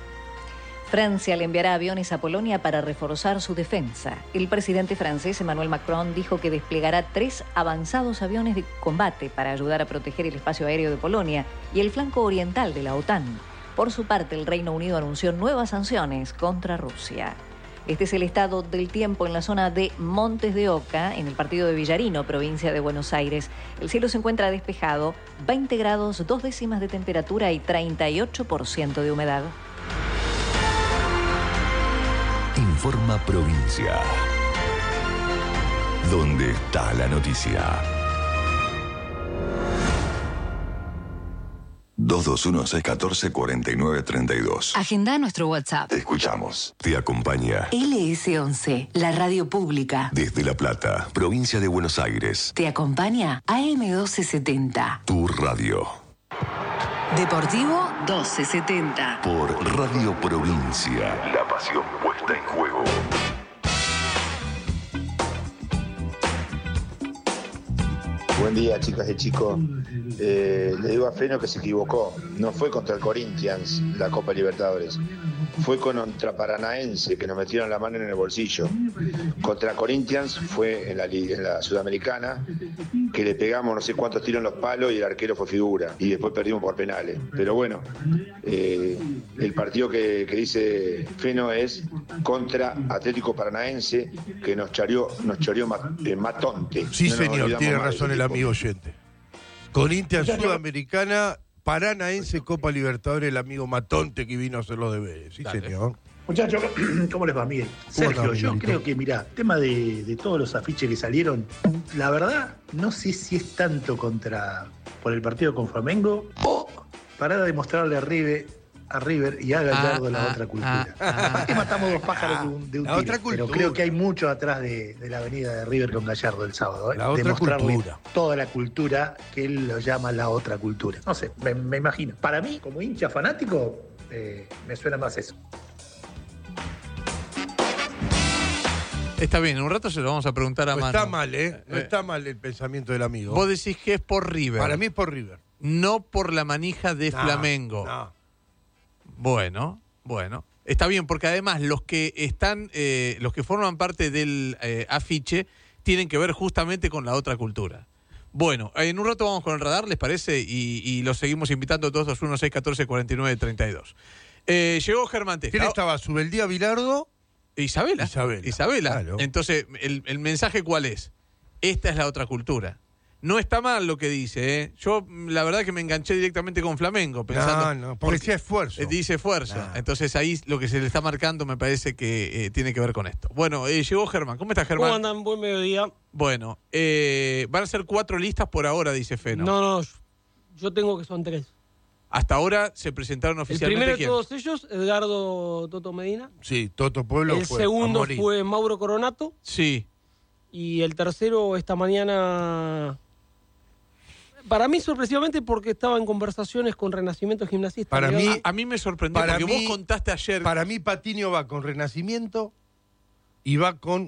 Francia le enviará aviones a Polonia para reforzar su defensa. El presidente francés Emmanuel Macron dijo que desplegará tres avanzados aviones de combate para ayudar a proteger el espacio aéreo de Polonia y el flanco oriental de la OTAN. Por su parte, el Reino Unido anunció nuevas sanciones contra Rusia. Este es el estado del tiempo en la zona de Montes de Oca, en el partido de Villarino, provincia de Buenos Aires. El cielo se encuentra despejado, veinte grados, dos décimas de temperatura y treinta y ocho por ciento de humedad. Informa Provincia. ¿Dónde está la noticia? dos dos uno, seis uno cuatro, cuatro nueve tres dos. Agenda nuestro WhatsApp. Te escuchamos. Te acompaña L S once, la radio pública. Desde La Plata, provincia de Buenos Aires. Te acompaña A M doce setenta. Tu radio. Deportivo doce setenta. Por Radio Provincia. La pasión puesta en juego. Buen día, chicas y chicos. Eh, le digo a Feno que se equivocó. No fue contra el Corinthians la Copa Libertadores. Fue contra Paranaense, que nos metieron la mano en el bolsillo. Contra Corinthians fue en la, en la Sudamericana, que le pegamos no sé cuántos tiros en los palos y el arquero fue figura. Y después perdimos por penales. Pero bueno, eh, el partido que, que dice Feno es contra Atlético Paranaense, que nos choreó, nos choreó eh, Matonte. Sí, no señor, tiene razón el equipo. amigo oyente. Corinthians Sudamericana, Paranaense, Copa Libertadores, el amigo Matonte que vino a hacer los deberes. Sí, Dale. señor. Muchachos, ¿cómo les va, Miguel? Sergio, estás, yo Miguelito? creo que, mirá, tema de, de todos los afiches que salieron, la verdad, no sé si es tanto contra por el partido con Flamengo o para demostrarle a River, a River y a Gallardo Ah, la ah, otra cultura. ah, ah. Capaz que matamos dos pájaros de un, de un La tiro, otra pero cultura. creo que hay mucho atrás de, de la avenida de River con Gallardo el sábado. ¿eh? La otra Demostrarle cultura. toda la cultura que él lo llama la otra cultura. No sé, me, me imagino. Para mí, como hincha fanático, eh, me suena más eso. Está bien, en un rato se lo vamos a preguntar a No Manu. está mal, ¿eh? No Eh, está mal el pensamiento del amigo. Vos decís que es por River. Para mí es por River. No por la manija de No, Flamengo. No. Bueno, bueno. Está bien, porque además los que están, eh, los que forman parte del eh, afiche tienen que ver justamente con la otra cultura. Bueno, en un rato vamos con el radar, ¿les parece? Y, y los seguimos invitando dos dos uno seis uno cuatro cuatro nueve tres dos. Eh, llegó Germán Testa. ¿Quién estaba? ¿Subeldía Bilardo? Isabela. Isabela. Isabela. Claro. Entonces, el, el mensaje ¿cuál es? Esta es la otra cultura. No está mal lo que dice, ¿eh? Yo, la verdad que me enganché directamente con Flamengo, pensando... No, no, porque decía esfuerzo. Eh, Dice esfuerzo. Nah. Entonces ahí lo que se le está marcando me parece que eh, tiene que ver con esto. Bueno, eh, llegó Germán. ¿Cómo estás, Germán? ¿Cómo andan? Buen mediodía. Bueno, eh, van a ser cuatro listas por ahora, dice Feno. No, no, yo tengo que son tres. Hasta ahora se presentaron El oficialmente. primero de ¿quién? todos ellos, Edgardo Toto Medina. Sí, Toto Pueblo El fue a segundo morir. fue Mauro Coronato. Sí. Y el tercero esta mañana... Para mí, sorpresivamente, porque estaba en conversaciones con Renacimiento Gimnasista. Para mí, a, a mí me sorprendió para porque mí- vos contaste ayer. Para mí, Patiño va con Renacimiento y va con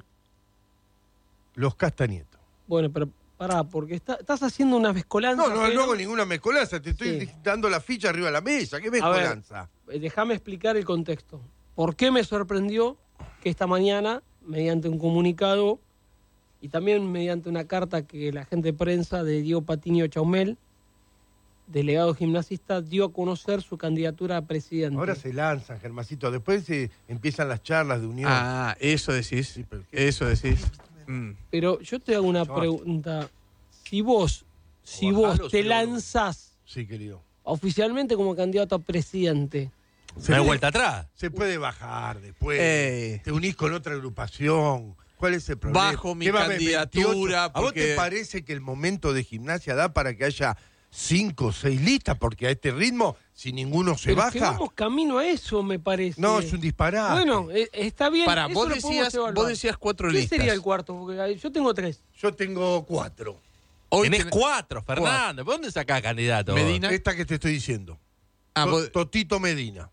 los Castañeto. Bueno, pero pará, porque está- estás haciendo una mezcolanza. No, no, pero- no hago ninguna mezcolanza. Te estoy Sí. dando la ficha arriba de la mesa. ¿Qué A ver, mezcolanza? eh, déjame explicar el contexto. ¿Por qué me sorprendió que esta mañana, mediante un comunicado y también mediante una carta que la gente de prensa de Diego Patiño Chaumel, delegado gimnasista, dio a conocer su candidatura a presidente? Ahora se lanzan, Germancito. Después se empiezan las charlas de unión. Ah, eso decís. Eso decís. Mm. Pero yo te hago una No, pregunta. Si vos, si O vos bajalo, te sí, lanzás Sí, querido. oficialmente como candidato a presidente, Se No hay puede- vuelta atrás. Se puede bajar después. Eh. Te unís con otra agrupación. ¿Cuál es el problema? Bajo mi ¿Qué va a haber, candidatura, veintiocho? ¿A vos porque- te parece que el momento de Gimnasia da para que haya cinco o seis listas? Porque a este ritmo, si ninguno se pero es que baja... vamos camino a eso, me parece. No, es un disparate. Bueno, eh, está bien. Pará, eso vos lo podemos decías, evaluar. vos decías cuatro ¿Qué listas. sería el cuarto? Porque ahí- yo tengo tres. Yo tengo cuatro. Hoy Tenés tenés- cuatro, Fernando. ¿Por dónde sacás candidato? vos? Medina. Esta que te estoy diciendo. Ah, To- vos- Totito Medina.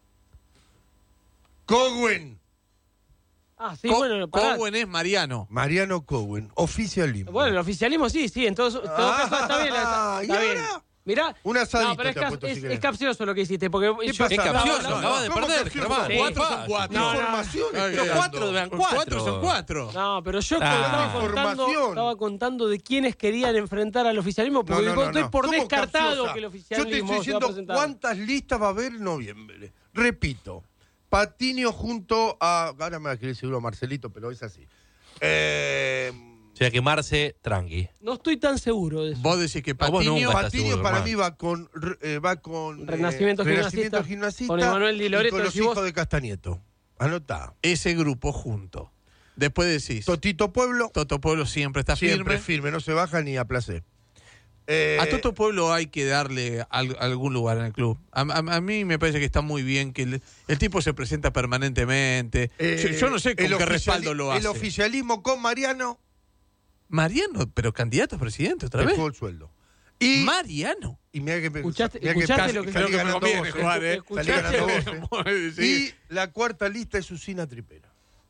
Cowen. Ah, sí, Co- bueno, pará. Cowen es Mariano. Mariano Cowen. Oficialismo. Bueno, el oficialismo sí, sí, en todo, en todo Ah, caso está bien. Está, ¿y está bien. ahora? Mirá, Un asadito no, pero es, te cap- apuesto, es- si querés. es capcioso lo que hiciste, porque ¿Qué yo pasa? Es capcioso, No, no, acabas de ¿Cómo perder, capcioso? Germán. Sí. Cuatro son cuatro. No, no. Información Ay, estoy Pero dando. cuatro dan cuatro. Cuatro son cuatro. No, pero yo Ah. estaba, contando, Información. estaba contando de quiénes querían enfrentar al oficialismo, porque No, no, no, estoy no. por ¿Cómo descartado capciosa? que el Yo te oficialismo estoy se va a diciendo presentar. cuántas listas va a haber en noviembre. Repito, Patiño junto a... Ahora me va a querer seguro Marcelito, pero es así. Eh, O sea que Marce, tranqui. No estoy tan seguro de eso. Vos decís que A vos Patiño... nunca estás Patiño seguro, para hermano. mí va con, eh, va con eh, Renacimiento Gimnasista, Gimnasista con Emanuel Di Loreto, y con los decís vos. hijos de Castañeto. Anotá. ese grupo junto. Después decís... Totito Pueblo, Toto Pueblo siempre está siempre firme. firme, no se baja ni a placer. Eh, A Toto Pueblo hay que darle al- algún lugar en el club. A, a- a mí me parece que está muy bien que el, el tipo se presenta permanentemente. eh, yo, yo no sé con el qué oficiali- respaldo lo hace. El oficialismo con Mariano Mariano, pero candidato a presidente otra vez. dejó el sueldo. Y, Mariano. y mirá que, Escuchaste- mirá escuchaste casi lo que- salí creo que me ganando conviene vos, ¿eh? jugar, ¿eh? Salí ganando vos, ¿eh? Sí. Y la cuarta lista es Susina Tripera.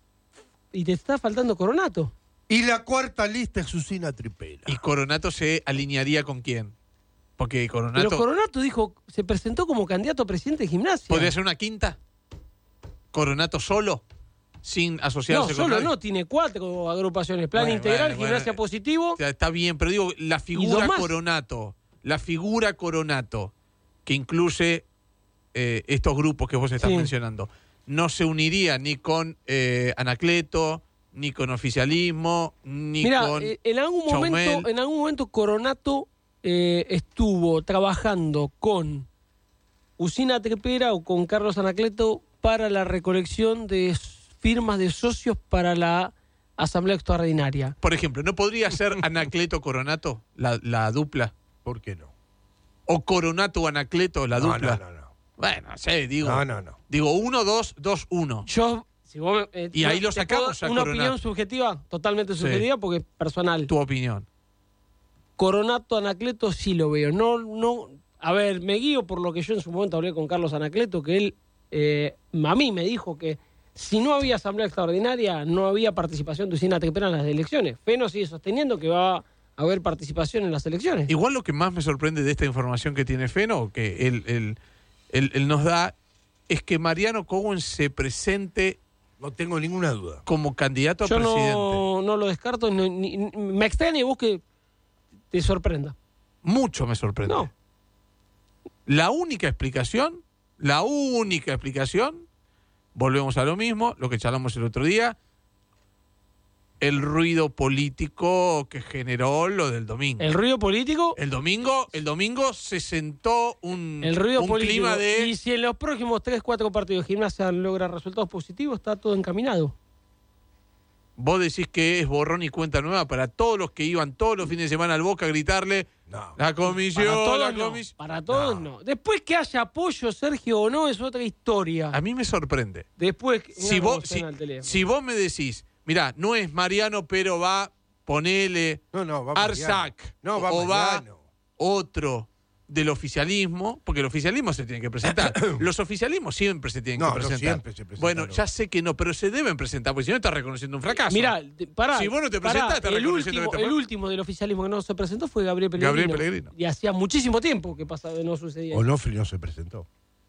Y te está faltando Coronato. Y la cuarta lista es Susina Tripera. ¿Y Coronato se alinearía con quién? Porque Coronato... Pero Coronato dijo, se presentó como candidato a presidente de Gimnasia. ¿Podría ser una quinta? ¿Coronato solo? Sin No, asociarse con solo nadie. no, tiene cuatro agrupaciones. Plan Bueno, integral, bueno, Gimnasia bueno. positivo. O sea, está bien, pero digo, la dos figura más. Coronato, la figura Coronato, que incluye eh, estos grupos que vos estás Sí. mencionando, no se uniría ni con eh, Anacleto, ni con oficialismo, ni Mira, con eh, en algún Chaumel. momento, en algún momento Coronato eh, estuvo trabajando con Usina Tripera o con Carlos Anacleto para la recolección de firmas de socios para la Asamblea Extraordinaria. Por ejemplo, ¿no podría ser Anacleto Coronato, la, la dupla? ¿Por qué no? ¿O Coronato Anacleto, la No, dupla? no, no, no. Bueno, sí, digo. No, no, no. Digo, uno, dos, dos, uno. Yo, si vos, eh, Y ahí yo lo te sacamos puedo- a Una Coronato. opinión subjetiva, totalmente Sí. subjetiva, porque es personal. Tu opinión. Coronato Anacleto sí lo veo. No, no, a ver, me guío por lo que yo en su momento hablé con Carlos Anacleto, que él eh, a mí me dijo que si no había asamblea extraordinaria, no había participación de Usina Tripera en las elecciones. Feno sigue sosteniendo que va a haber participación en las elecciones. Igual lo que más me sorprende de esta información que tiene Feno, que él, él, él, él nos da, es que Mariano Cowen se presente... No tengo ninguna duda. Como candidato a Yo presidente. no, no lo descarto. Ni, ni, me extraña y vos que te sorprenda. Mucho me sorprende. No. La única explicación, la única explicación, volvemos a lo mismo, lo que charlamos el otro día, el ruido político que generó lo del domingo. ¿El ruido político? El domingo, el domingo se sentó un, El ruido un político. clima de... Y si en los próximos tres, cuatro partidos de Gimnasia logra resultados positivos, está todo encaminado. Vos decís que es borrón y cuenta nueva para todos los que iban todos los fines de semana al Boca a gritarle no. la comisión, Para todos, la no. comisión. Para todos no. no. Después que haya apoyo, Sergio, o no, es otra historia. A mí me sorprende. Después, Si vos, si, si vos me decís, mirá, no es Mariano, pero va, ponele no, no, va Arzac, no, va o Mariano. va otro del oficialismo, porque el oficialismo se tiene que presentar. Los oficialismos siempre se tienen No, que no presentar. siempre se presentan, bueno, no. ya sé que no, pero se deben presentar, porque si no estás reconociendo un fracaso. Mirá, pará, si vos no te pará, presentás, estás el reconociendo último, que te el último del oficialismo que no se presentó fue Gabriel Pellegrino. Gabriel Pellegrino. Y hacía muchísimo tiempo que pasaba, no sucedía. Onofre no se presentó.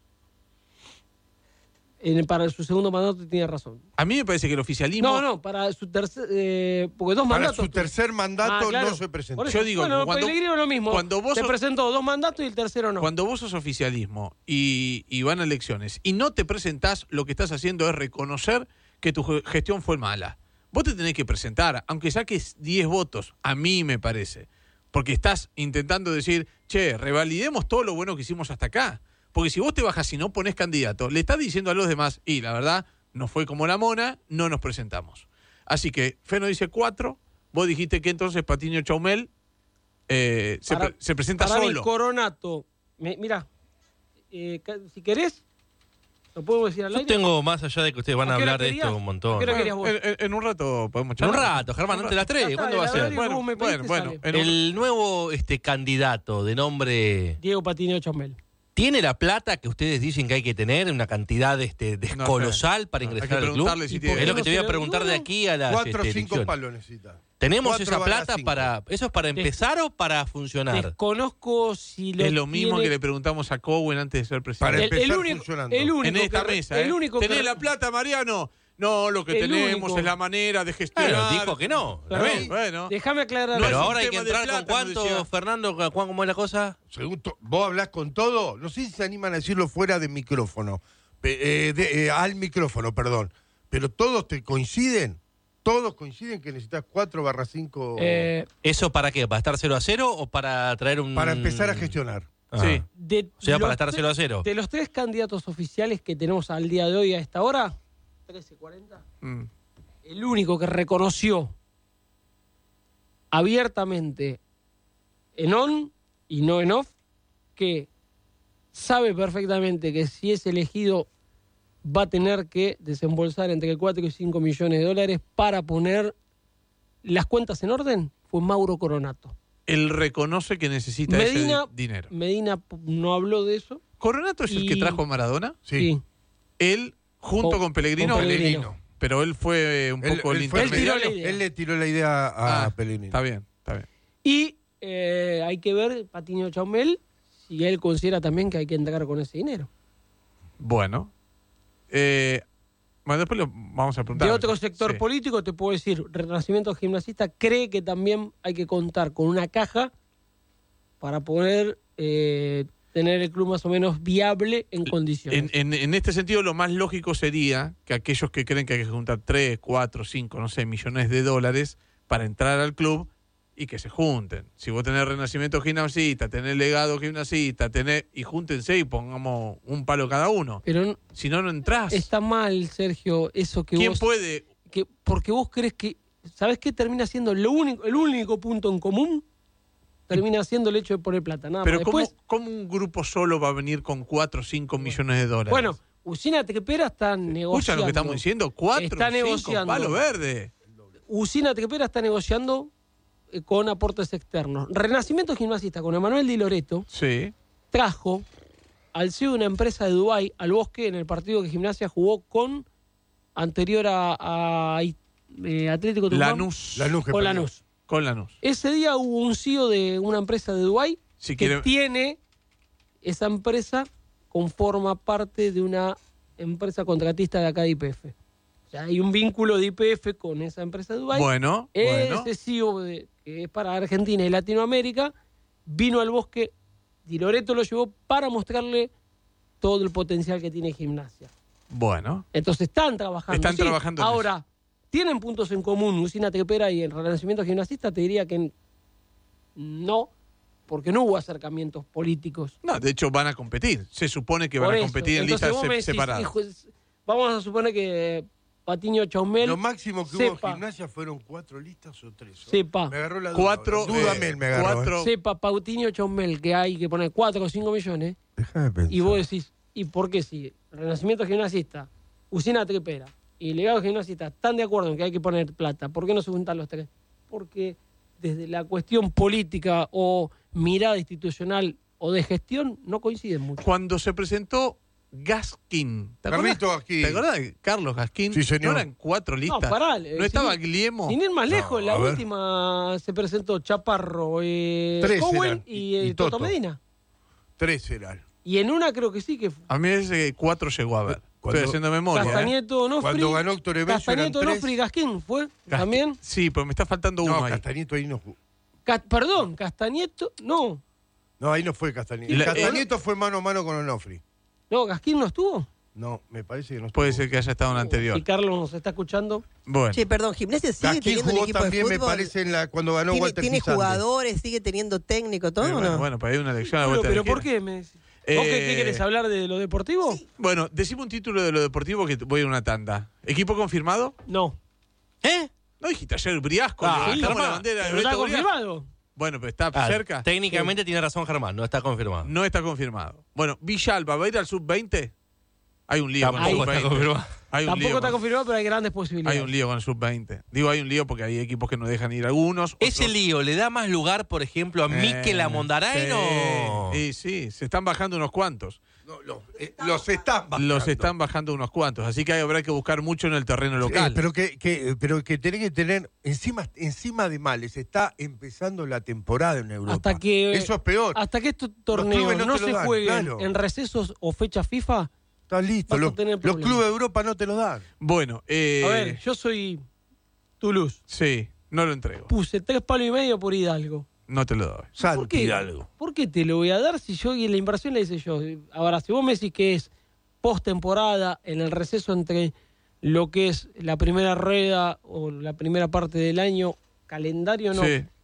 En, para su segundo mandato tenía razón. A mí me parece que el oficialismo... No, no, para su tercer... Eh, porque dos Para mandatos... su tercer mandato Ah, claro. no se presentó. Por eso, Yo digo, bueno, cuando- Pellegrino lo mismo. cuando vos se sos- presentó dos mandatos y el tercero no. Cuando vos sos oficialismo y, y van a elecciones y no te presentás, lo que estás haciendo es reconocer que tu ge- gestión fue mala. Vos te tenés que presentar, aunque saques diez votos, a mí me parece. Porque estás intentando decir, che, revalidemos todo lo bueno que hicimos hasta acá. Porque si vos te bajas y no ponés candidato, le estás diciendo a los demás, y la verdad, no fue como la mona, no nos presentamos. Así que Feno dice cuatro, vos dijiste que entonces Patiño Chaumel eh, se, Para- pre- se presenta para solo. mí, Coronato... Me, mira, eh, ca- si querés, lo podemos decir al Yo aire. tengo, más allá de que ustedes van a ¿A qué hora hablar de querías? esto un montón. ¿A qué hora querías vos? En, en- en un rato podemos En un charlar. rato, Germán, En un antes de las rato. tres. Ya está, ¿Cuándo va a el ser? horario que Bueno, vos me bueno, pediste bueno. sale. En un- El nuevo este candidato de nombre Diego Patiño Chaumel. tiene la plata que ustedes dicen que hay que tener, una cantidad este, de No, colosal para no, hay ingresar que al club. preguntarle si tiene- Es lo que ¿por te qué voy a no se preguntar lo- de aquí a las Cuatro o este, cinco elecciones. palos necesita. ¿Tenemos Cuatro esa barra plata cinco. para... ¿Eso es para Des- empezar o para funcionar? Desconozco si lo Es lo mismo tiene- que le preguntamos a Cowen antes de ser presidente. Para El, empezar el único, funcionando. el único en esta que- mesa, el ¿eh? único ¿Tenés que- la plata, Mariano? No, lo que El tenemos único- es la manera de gestionar. Bueno, dijo que no. Perdón, ¿la ves? Bueno. déjame aclarar. No Pero es un ahora hay que tema de entrar con plata, nos cuánto, decía. Fernando, Juan, ¿cómo es la cosa? Según to- vos hablás con todo, no sé si se animan a decirlo fuera de micrófono, pe- eh, de- eh, al micrófono, perdón, pero todos te coinciden, todos coinciden que necesitas cuatro barra cinco Eh, ¿Eso para qué? ¿Para estar cero a cero o para traer un...? para empezar a gestionar. Ah. Sí. de O sea, los para estar tre- cero a cero. De los tres candidatos oficiales que tenemos al día de hoy a esta hora, trece cuarenta, Mm. el único que reconoció abiertamente en on y no en off que sabe perfectamente que si es elegido va a tener que desembolsar entre cuatro y cinco millones de dólares para poner las cuentas en orden, fue Mauro Coronato. Él reconoce que necesita Medina, ese dinero. Medina p- no habló de eso. ¿Coronato es el Y- que trajo a Maradona? Sí. Él, junto Con- con, Pellegrino, con Pellegrino. pero él fue un Él, poco el él fue el intermediario. tiró la idea. él le tiró la idea a Ah, Pellegrini. Está bien, está bien. Y eh, hay que ver, Patiño Chaumel, si él considera también que hay que entrar con ese dinero. Bueno. Eh, bueno, después lo vamos a preguntar. De otro sector Sí. político, te puedo decir, Renacimiento Gimnasista cree que también hay que contar con una caja para poder eh, tener el club más o menos viable en condiciones. En, en, en este sentido, lo más lógico sería que aquellos que creen que hay que juntar tres, cuatro, cinco, no sé, millones de dólares para entrar al club y que se junten. Si vos tenés Renacimiento Gimnasista, tenés Legado Gimnasista, tenés, y júntense y pongamos un palo cada uno. Pero no- Si no, no entrás. está mal, Sergio, eso que ¿Quién vos... puede? Que, porque vos crees que... ¿Sabés qué termina siendo lo único, el único punto en común? Termina siendo el hecho de poner plata, nada Pero más. ¿cómo, Después, ¿cómo un grupo solo va a venir con cuatro o cinco millones de dólares? bueno, Usina Tripera está negociando. ¿escuchan lo que estamos diciendo? Cuatro, Está cinco, negociando. palo verde. Usina Tripera está negociando eh, con aportes externos. Renacimiento Gimnasista con Emanuel Di Loreto Sí. trajo al C E O de una empresa de Dubái al Bosque en el partido que Gimnasia jugó con anterior a, a, eh, Atlético Tucumán. Lanús. Lanús que Con perdió. Lanús. Con Lanús. Ese día hubo un C E O de una empresa de Dubái Si que quiere- tiene, esa empresa conforma parte de una empresa contratista de acá de I P F. O sea, hay un vínculo de I P F con esa empresa de Dubái. Bueno, Ese bueno. C E O de- que es para Argentina y Latinoamérica vino al bosque, Di Loreto lo llevó para mostrarle todo el potencial que tiene Gimnasia. Bueno. Entonces están trabajando. Están sí. trabajando en Ahora, ¿tienen puntos en común Usina Tripera y el Renacimiento Gimnasista? Te diría que no, porque no hubo acercamientos políticos. No, de hecho van a competir. Se supone que van Por a eso. competir en Entonces listas vos me se- decís, separadas. hijo, es- vamos a suponer que Patiño Chaumel Lo máximo que hubo en sepa, Gimnasia fueron cuatro listas o tres. ¿no? sepa, Me agarró la duda. Cuatro, ahora. Duda eh, Mel me agarró. cuatro- ¿eh? sepa Patiño Chaumel que hay que poner cuatro o cinco millones, Déjame pensar. y vos decís, ¿y por qué si Renacimiento Gimnasista, Usina Tripera y Legado Gimnasista están de acuerdo en que hay que poner plata? ¿Por qué no se juntan los tres? Porque desde la cuestión política o mirada institucional o de gestión no coinciden mucho. Cuando se presentó Gaskin. ¿Te acordás? Carlito Gaskin. ¿Te acordás de Carlos Gaskin? Sí, señor. ¿No eran cuatro listas? No, pará, ¿No eh, estaba sin- Guillermo? Sin ir más lejos, No, la a ver. última se presentó Chaparro, eh, Tres Cowen eran, y, y- eh, y Toto. Toto. Medina. Tres eran. Y en una creo que sí que A mí ese cuatro llegó a ver. Cuando- Estoy haciendo memoria. ¿eh? Castañeto, Onofri. Cuando ganó Héctor Evencio Castañeto, eran tres. Onofri y Gasquín, ¿fue? Gas- También. Sí, pero me está faltando uno No, ahí. Castañeto ahí no jugó. Ca- perdón, Castañeto, no. No, ahí no fue Castañeto. Y la- Castañeto fue mano a mano con Onofri. No, Gasquín no estuvo. No, me parece que no. Puede ser que haya estado en la anterior. Y Carlos nos está escuchando. Bueno. Che, perdón, Gimnasia sigue Gasquín teniendo un jugó equipo también, de me fútbol. parece, en la, cuando ganó ¿Tiene, Walter tiene Pisante. jugadores, sigue teniendo técnico, todo Eh, o bueno, no? bueno, pues hay una elección a la Pero, vuelta de pero la ¿por esquina. qué? Me... ¿Vos qué, qué Eh, querés hablar de lo deportivo? Bueno, decime un título de lo deportivo que voy a una tanda. ¿Equipo confirmado? No. ¿Eh? ¿No dijiste ayer Briasco? Ah, levantamos Germán, la bandera de Pero está Beto Briasco? confirmado. Bueno, pero está Ah, cerca. Técnicamente tiene razón Germán, no está confirmado. No está confirmado. Bueno, Villalba, ¿va a ir al sub veinte? Hay un lío con el Tampoco sub está veinte. confirmado. Hay un Tampoco lío está con- confirmado, pero hay grandes posibilidades. Hay un lío con el sub veinte. Digo, hay un lío porque hay equipos que no dejan ir algunos. ¿Ese otros- lío le da más lugar, por ejemplo, a Mikel Eh, Amondarain o...? Sí, sí, se están bajando unos cuantos. No, los, eh, los están bajando. Los están bajando unos cuantos. Así que hay- habrá que buscar mucho en el terreno Eh, local. pero que, que, pero que tenés que tener, encima, encima de males, está empezando la temporada en Europa. Hasta que, Eso es peor. Hasta que estos clubes torneos no no, te lo se dan, jueguen claro. en recesos o fecha FIFA, Está listo. vas a Los, tener los problemas. clubes de Europa no te lo dan. Bueno, eh, A ver, yo soy Toulouse. sí, no lo entrego. Puse tres palos y medio por Hidalgo. No te lo doy. ¿Por Santi qué, Hidalgo. ¿Por qué te lo voy a dar si yo y la inversión la hice yo? Ahora, si vos me decís que es post-temporada, en el receso entre lo que es la primera rueda o la primera parte del año, calendario no. Sí.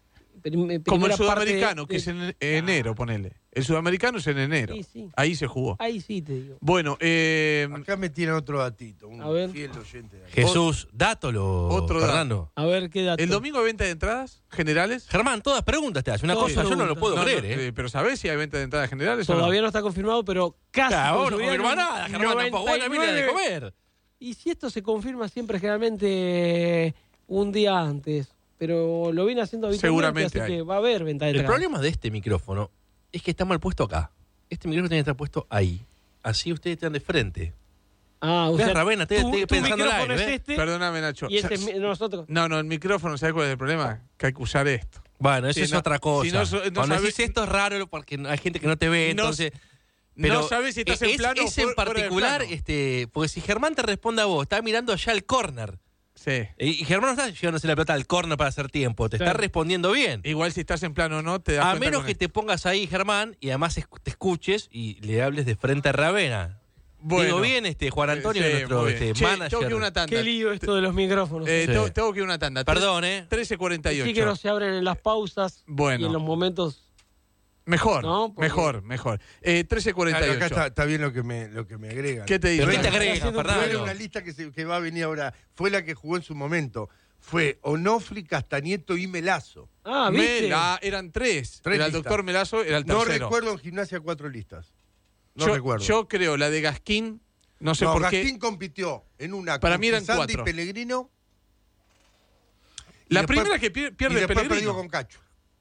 Prim- Como el primera parte sudamericano, de- que es en enero, ponele. El sudamericano es en enero. Sí, sí. Ahí se jugó. Ahí sí te digo. Bueno, eh, Acá me tiran otro datito. Un A ver. fiel oyente de acá. Jesús, dátolo, Otro dato. Fernando. A ver qué dato. ¿el domingo hay venta de entradas generales? Germán, todas preguntas te hace. Una Todas cosa yo no lo preguntas. puedo No, creer, no, ¿eh? eh, pero ¿sabés si hay venta de entradas generales o no? Todavía no está confirmado, pero casi. Claro, con vos no seguridad, confirmás un nada, Germán, tampoco. Vos también le das de noventa y nueve. comer. Y si esto se confirma siempre generalmente un día antes, pero lo viene haciendo habitualmente, Seguramente así hay. que va a haber venta de El entradas. problema de este micrófono es que está mal puesto acá. Este micrófono tiene que estar puesto ahí. Así ustedes están de frente. Ah, o ¿Ves, sea, Ravena? Estoy- tu, estoy tu pensando al micrófono aire, es ¿eh? este Perdóname, Nacho. y este Sa- es mi- nosotros. No, no, el micrófono, ¿sabes cuál es el problema? Que hay que usar esto. Bueno, eso Sí, es no- otra cosa. si no so- no Cuando sabés- decís esto es raro porque hay gente que no te ve, No- entonces... no sabés si estás en es- plano o es en fuera- fuera de particular, plano. este, porque si Germán te responde a vos, está mirando allá al córner. Sí. Y y Germán no está llevándose la pelota al córner para hacer tiempo, te Claro. está respondiendo bien. Igual si estás en plano o no, te das A cuenta menos con que esto. te pongas ahí, Germán, y además escu- te escuches y le hables de frente a Ravena. Bueno. Digo bien, este Juan Antonio, Sí, nuestro muy bien. este, Che, manager. tengo que ir a una tanda. Qué lío esto de los micrófonos. Eh, Sí. tengo, tengo que ir a una tanda. Perdón, ¿eh? trece cuarenta y ocho. Sí que no se abren en las pausas Bueno. y en los momentos. Mejor, No, porque- mejor, mejor. Eh, trece cuarenta y Claro, ocho. acá está, está bien lo que me, lo que me agregan. ¿Qué te dice? ¿Pero qué te Está agrega, haciendo un No era Fernando? una lista que, se- que va a venir ahora. Fue la que jugó en su momento. Fue Onofri, Castañeto y Melazo. Ah, ¿viste? Mela, eran tres. Tres era el listas. doctor Melazo, era el No tercero. recuerdo en gimnasia cuatro listas. No yo, recuerdo. yo creo la de Gasquín, no sé no, por Gasquín qué. compitió en una Para con mí eran Pisandi cuatro. y Pellegrino. La y después- primera que pier- y pierde después Pellegrino. perdió con Cacho.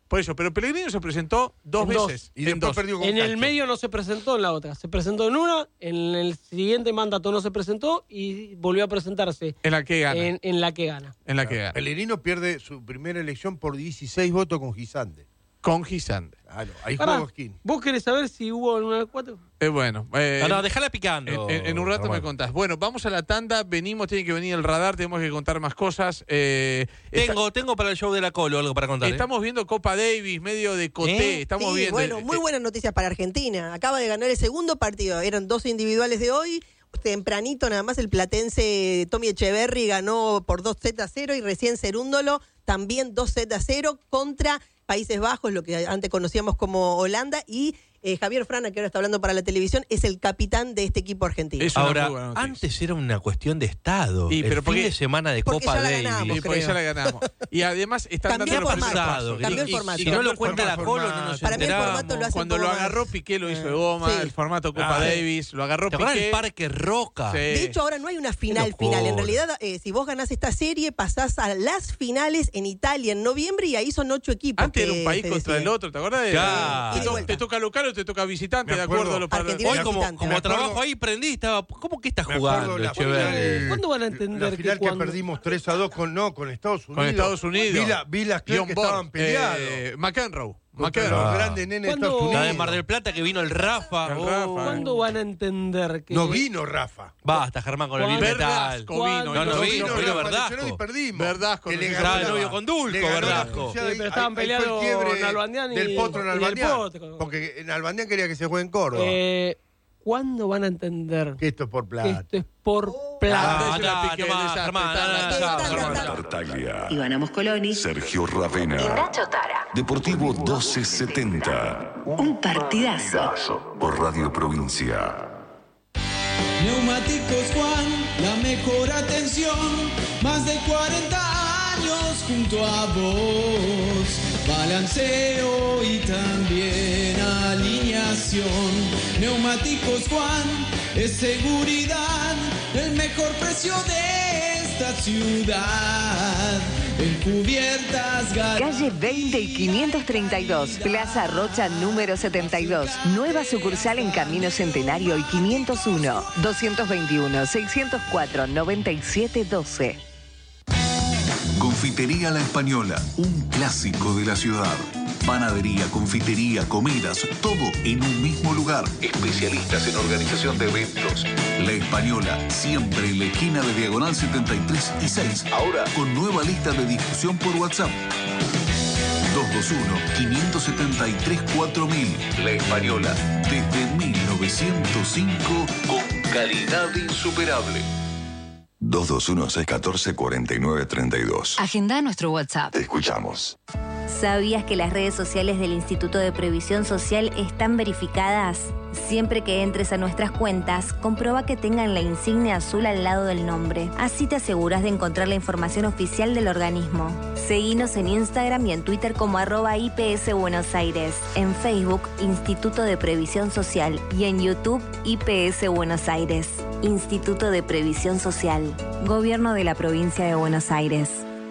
Por eso, pero Pellegrino se presentó dos En veces. dos. Y después perdió con En el Cacho. medio no se presentó en la otra. Se presentó en una, en el siguiente mandato no se presentó y volvió a presentarse. En la que gana. En, en la que gana. En la que gana. Pellegrino pierde su primera elección por dieciséis votos con Gisande. Con Gisande. Ah, no, ahí Pará, juego skin. ¿Vos querés saber si hubo en una de cuatro? Eh, bueno. Eh, No, no, déjala picando. En, en- en un rato me contás. Bueno, vamos a la tanda. Venimos, tiene que venir el radar. Tenemos que contar más cosas. Eh, Tengo, tengo para el show de la Colo algo para contar. ¿eh? Estamos viendo Copa Davis, medio de coté. ¿Eh? Estamos Sí, viendo. bueno, muy buenas noticias para Argentina. Acaba de ganar el segundo partido. Eran dos individuales de hoy. Tempranito nada más el platense Tommy Echeverry ganó por dos sets a cero y recién Cerúndolo también dos sets a cero contra Países Bajos, lo que antes conocíamos como Holanda, y eh, Javier Frana, que ahora está hablando para la televisión, es el capitán de este equipo argentino. Ahora, antes era una cuestión de Estado. Y, el pero fin porque- de semana de porque Copa ya la Davis. ganamos, Y porque creo. ya la ganamos. Y además están Cambió dando el los formato, pasos. cambió el Y- y- formato. y Si no lo el cuenta la formato. Colo, no nos Para mí el enteramos. formato lo hace Cuando un lo poco más. agarró Piqué lo hizo de goma, Sí. el formato Copa Ah, Davis, lo agarró ¿Te acuerdas Piqué. del Parque Roca? Sí. De hecho, ahora no hay una final locura. final. En realidad, eh, si vos ganás esta serie, pasás a las finales en Italia en noviembre y ahí son ocho equipos. Antes que era un país se contra deciden. el otro, ¿te acuerdas? De, Claro. te, Ida y to- vuelta. te toca local o te toca visitante, Me de acuerdo. acuerdo a los Argentina Hoy es como, visitante. como Me acuerdo- trabajo ahí prendí, estaba, ¿cómo que estás Me acuerdo jugando, la Echeverri? final, ¿Cuándo van a entender la que final que, cuando- perdimos tres a dos con, no, con Estados Unidos? Con Estados Unidos. Vi, la- vi las claves John que Borg, estaban peleados. eh, McEnroe. Contra McEnroe. los grandes nenes de ¿Cuándo- Estados La Unidos. de Mar del Plata que vino el Rafa. El Oh. Rafa. ¿Cuándo van a entender que... No vino Rafa. Basta, Germán, con el ¿Cuándo? límite tal. Verdasco vino. No, no No vino, vino pero Rafa, Verdasco. lesionó y perdimos. Verdasco, Que no le sé ganó Estaba de la- novio con Dulco, le ganó la Verdasco. pulseada Sí, y pero ahí- estaban ahí fue el peleados quiebre Nalbandián y- del Potro y del Nalbandián. Potro. Porque en Nalbandián quería que se juegue en Córdoba. Eh, ¿Cuándo van a entender que esto es por que plata. esto es por plata? Ah, Andá, no, Piqué, tomá, desastre, Germán, está, no, no, está, chao, está, Germán, está. chao. Tartaglia. Ivana Moscoloni. Sergio Ravena. Y Nacho Tara. Deportivo doce setenta. Un partidazo. Por Radio Provincia. Neumáticos Juan, la mejor atención, más de cuarenta años junto a vos. Balanceo y también alineación. Neumáticos Juan, es seguridad, el mejor precio de esta ciudad. En cubiertas, Calle veinte y quinientos treinta y dos, Plaza Rocha número setenta y dos. Nueva sucursal en Camino Centenario y quinientos uno, doscientos veintiuno, seiscientos cuatro, noventa y siete doce. Confitería La Española, un clásico de la ciudad. Panadería, confitería, comidas, todo en un mismo lugar. Especialistas en organización de eventos. La Española, siempre en la esquina de Diagonal setenta y tres y seis. Ahora con nueva lista de discusión por WhatsApp. dos dos uno, cinco siete tres, cuatro mil. La Española, desde mil novecientos cinco, con calidad insuperable. dos dos uno, seis uno cuatro, cuatro nueve tres dos. Agenda nuestro WhatsApp. Te escuchamos. ¿Sabías que las redes sociales del Instituto de Previsión Social están verificadas? Siempre que entres a nuestras cuentas, comprueba que tengan la insignia azul al lado del nombre. Así te aseguras de encontrar la información oficial del organismo. Seguinos en Instagram y en Twitter como arroba I P S Buenos Aires, en Facebook Instituto de Previsión Social y en YouTube I P S Buenos Aires. Instituto de Previsión Social, Gobierno de la Provincia de Buenos Aires.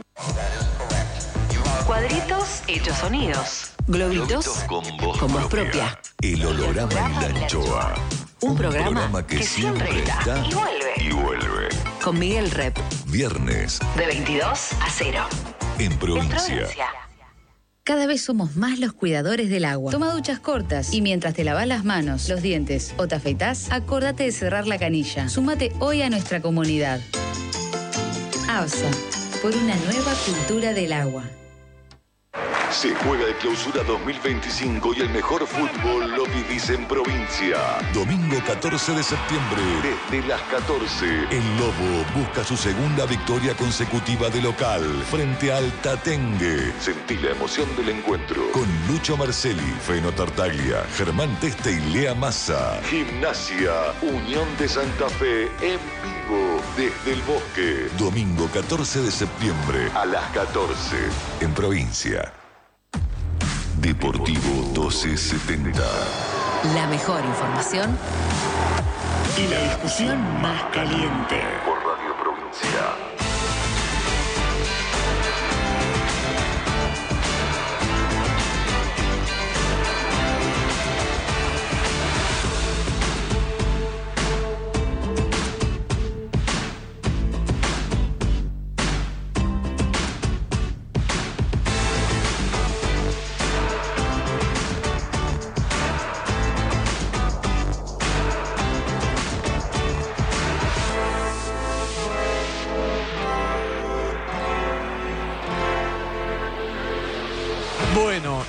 Cuadritos hechos sonidos. Globitos con voz, con voz propia. El holograma y la anchoa. Un programa que siempre está y vuelve. Y vuelve. Con Miguel Rep. Viernes De veintidós a cero. en provincia. Cada vez somos más los cuidadores del agua. Toma duchas cortas y mientras te lavas las manos, los dientes o te afeitás, acordate de cerrar la canilla. Súmate hoy a nuestra comunidad. ABSA, por una nueva cultura del agua. Se juega el Clausura dos mil veinticinco y el mejor fútbol lo vivís en provincia. Domingo catorce de septiembre, desde las catorce. El Lobo busca su segunda victoria consecutiva de local frente al Tatengue. Sentí la emoción del encuentro con Lucho Marcelli, Feno Tartaglia, Germán Teste y Lea Massa. Gimnasia Unión de Santa Fe en vivo desde el Bosque. Domingo catorce de septiembre a las catorce en provincia. Deportivo doce setenta. La mejor información y la discusión más caliente. Por Radio Provincia.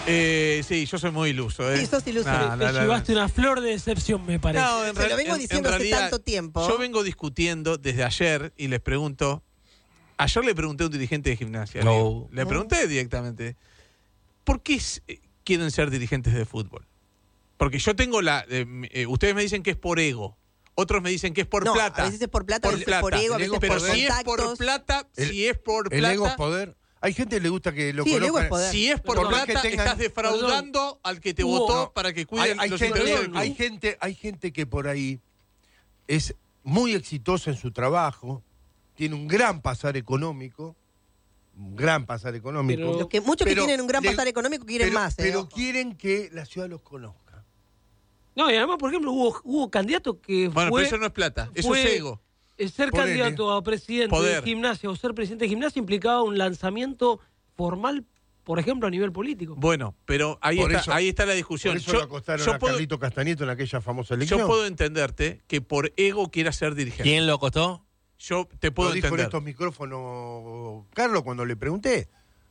Eh, sí, yo soy muy iluso. ¿eh? Sí, sos iluso. Nah, Te nah, nah, llevaste nah. una flor de decepción, me parece. No, en Se lo real- vengo en- diciendo en hace realidad, tanto tiempo. Yo vengo discutiendo desde ayer y les pregunto. Ayer le pregunté a un dirigente de Gimnasia. No. Le, le pregunté directamente. ¿Por qué s- eh, quieren ser dirigentes de fútbol? Porque yo tengo la. eh, eh, ustedes me dicen que es por ego. Otros me dicen que es por No, plata. a veces es por plata, a veces es por ego, a veces es Pero por si es por contactos. plata, El- si es por El plata. ego es poder. Hay gente que le gusta que lo Sí, el ego conozcan. es poder. Si es por Por más plata, que tengan- estás defraudando al que te Hubo- votó No. para que Hay, cuiden hay los gente, intereses del club. hay, gente, hay gente que por ahí es muy exitosa en su trabajo, tiene un gran pasar económico, un gran pasar económico. Pero- Los que, muchos Pero que tienen un gran le- pasar económico quieren pero, más. ¿eh? pero Ojo. quieren que la ciudad los conozca. No, y además, por ejemplo, hubo, hubo candidatos que Bueno, fue... pero eso no es plata, eso fue- es ego. El ser Ponele. candidato a presidente Poder. de gimnasia o ser presidente de gimnasia implicaba un lanzamiento formal, por ejemplo, a nivel político. Bueno, pero ahí Por está, eso- ahí está la Por discusión. eso Yo, lo acostaron yo a puedo, Carlito Castañeto en aquella famosa elección. yo puedo entenderte que por ego quieras ser dirigente. ¿Quién lo acostó? Yo te puedo Lo dijo en entender. estos micrófonos Carlos cuando le pregunté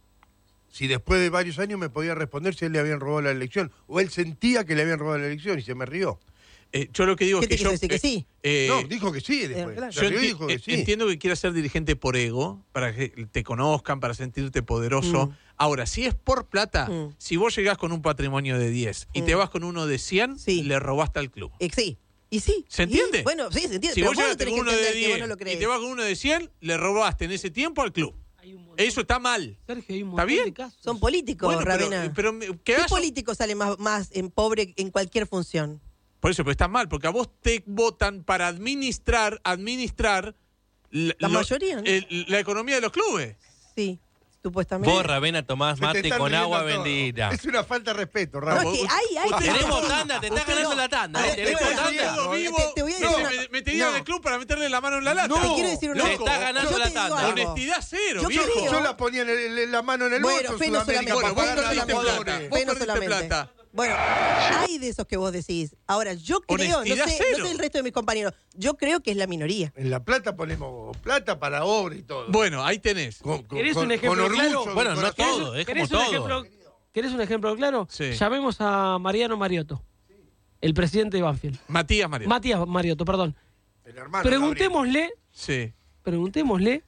si después de varios años me podía responder si él le habían robado la elección o él sentía que le habían robado la elección y se me rió. Eh, yo lo que digo ¿Qué es que te yo. quiso decir que sí? eh, no, dijo que sí después. Eh, claro. Se Yo rió y enti- dijo que eh, sí. entiendo que quieras ser dirigente por ego, para que te conozcan, para sentirte poderoso. Mm. Ahora, si es por plata, Mm. si vos llegás con un patrimonio de diez y Mm. te vas con uno de cien, Sí. le robaste al club. Eh, sí. ¿Y sí? ¿Se ¿Y? entiende? Bueno, sí, se entiende. Si pero vos vos lo llegaste tenés con que uno de entender, que vos no diez lo y crees. te vas con uno de cien, le robaste en ese tiempo al club. Hay un montón- Eso está mal. Sergio, hay un ¿Está montón bien? de casos. Son políticos, Bueno, pero, Ravena. pero me- que ¿Qué hagas- político sale más, más en pobre en cualquier función? Por eso, pero está mal, porque a vos te votan para administrar, administrar la, La lo- mayoría, ¿no? el- la economía de los clubes. Sí, supuestamente. Vos, Ravena, tomás Se te mate están con riendo agua todo. bendita. Es una falta de respeto, No, Rafa. es que hay, hay Usted- casos Tenemos así. tanda, te está Usted ganando no. la tanda. A ¿eh? ver, Tenemos te voy a tanda. decir Quedo algo. vivo. Te- te voy a No, decir me, una- me tenían no. en el club para meterle la mano en la lata. No. Te quiero decir una Te Loco, está ganando yo la te digo tanda. algo. honestidad cero, Yo viejo. creo- Yo la ponía en el- la mano en el Bueno, bolso. fe no Sudamérica, solamente. Bueno, vos fe no perdiste solamente. plata. Fe Vos no perdiste solamente. plata. Bueno, hay de esos que vos decís. Ahora, yo creo, no Honestidad sé, cero. no sé el resto de mis compañeros, yo creo que es la minoría. En La Plata ponemos plata para obra y todo. Bueno, ahí tenés. Con, con- ¿Querés con- un ejemplo con orgullo claro? del Bueno, no corazón. todo, es como ¿Querés un todo. ejemplo, ¿Querés un ejemplo claro? Sí. Llamemos a Mariano Mariotto, el presidente de Banfield. Matías María. Matías Mariotto, perdón. El hermano Preguntémosle, Sí. preguntémosle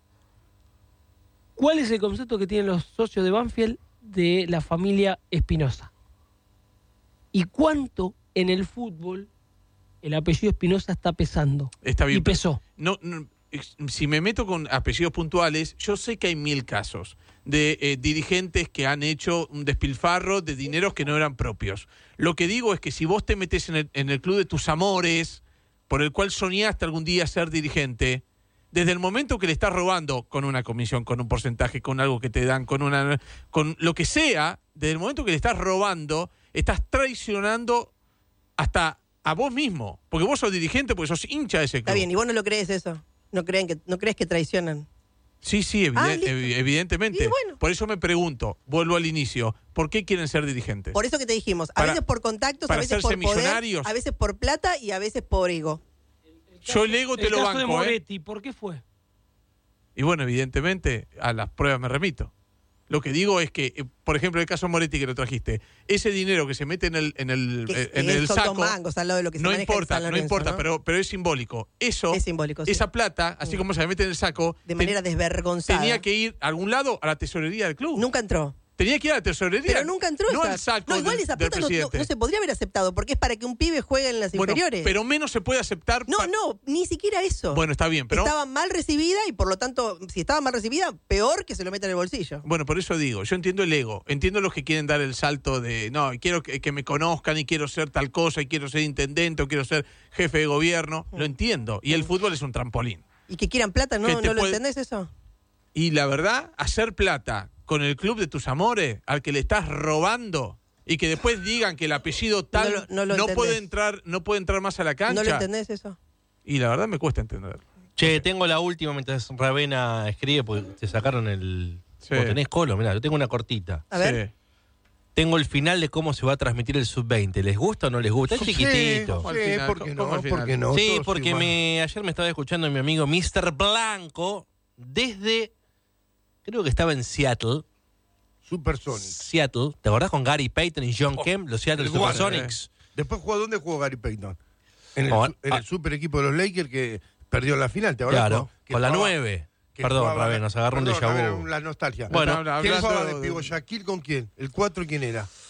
cuál es el concepto que tienen los socios de Banfield de la familia Espinosa. Y cuánto en el fútbol el apellido Espinosa está pesando. Está bien. Y pesó. No, no, ex- si me meto con apellidos puntuales, yo sé que hay mil casos de eh, dirigentes que han hecho un despilfarro de dineros que no eran propios. Lo que digo es que si vos te metés en el, en el club de tus amores, por el cual soñaste algún día ser dirigente, desde el momento que le estás robando con una comisión, con un porcentaje, con algo que te dan, con una, con lo que sea, desde el momento que le estás robando, estás traicionando hasta a vos mismo, porque vos sos dirigente, porque sos hincha de ese club. Está bien, y vos no lo crees eso. No creen que no crees que traicionan. Sí, sí, eviden- Ah, listo. evi- evidentemente. Y bueno. Por eso me pregunto, vuelvo al inicio, ¿por qué quieren ser dirigentes? Por eso que te dijimos, a Para- veces por contactos, a para veces hacerse por poder, millonarios. a veces por plata y a veces por ego. Yo el ego te el lo caso de banco, ¿eh? Moretti, ¿por qué fue? Y bueno, evidentemente, a las pruebas me remito. Lo que digo es que, eh, por ejemplo, el caso Moretti que lo trajiste, ese dinero que se mete en el, en el, Que, eh, en que el son saco, dos mangos al lado de lo que se no maneja en importa, San no Lorenzo, importa, ¿no? Pero, pero es simbólico. Eso, Es simbólico, sí. esa plata, así como se la mete en el saco, De ten- manera desvergonzada. tenía que ir a algún lado a la tesorería del club. Nunca entró. Tenía que ir a la tesorería. Pero nunca entró No esa. al saco No, igual del- esa del plata no, no- presidente. no se podría haber aceptado, porque es para que un pibe juegue en las Bueno, inferiores. pero menos se puede aceptar. No, pa- no, ni siquiera eso. Bueno, está bien, pero... Estaba mal recibida y por lo tanto, si estaba mal recibida, peor que se lo meta en el bolsillo. Bueno, por eso digo, yo entiendo el ego, entiendo los que quieren dar el salto de, no, quiero que, que me conozcan y quiero ser tal cosa y quiero ser intendente o quiero ser jefe de gobierno, lo entiendo. Y el fútbol es un trampolín. Y que quieran plata, ¿no, Que te ¿no lo puede- entendés eso? Y la verdad, hacer plata con el club de tus amores, al que le estás robando, y que después digan que el apellido tal No lo- no lo no puede entendés. entrar, no puede entrar más a la cancha. ¿No lo entendés eso? Y la verdad me cuesta entender. Che, tengo la última mientras Ravena escribe, porque te sacaron el... Sí. Vos tenés colo, mirá, yo tengo una cortita. A ver. Sí. Tengo el final de cómo se va a transmitir el sub veinte. ¿Les gusta o no les gusta? Es Sí, chiquitito. al sí, final? ¿por qué ¿Cómo no? al final? ¿Por qué no? Sí, Todos porque igual. me, ayer me estaba escuchando mi amigo mister Blanco desde, creo que estaba en Seattle, Supersonics. Seattle. ¿Te acordás con Gary Payton y John Kemp? Los Seattle el guarda, Supersonics. eh. Después jugó, ¿dónde jugó Gary Payton? En el, Oh, su- en ah. el super equipo de los Lakers que perdió la final, ¿te acordás? Claro, Que con la jugaba- nueve. que Perdón, jugaba- Rabé, nos agarró un perdón, déjà vu. Rabé, la nostalgia. Bueno, ¿quién hablando jugaba de de- pivo? ¿Shaquille con quién? ¿El cuatro quién era?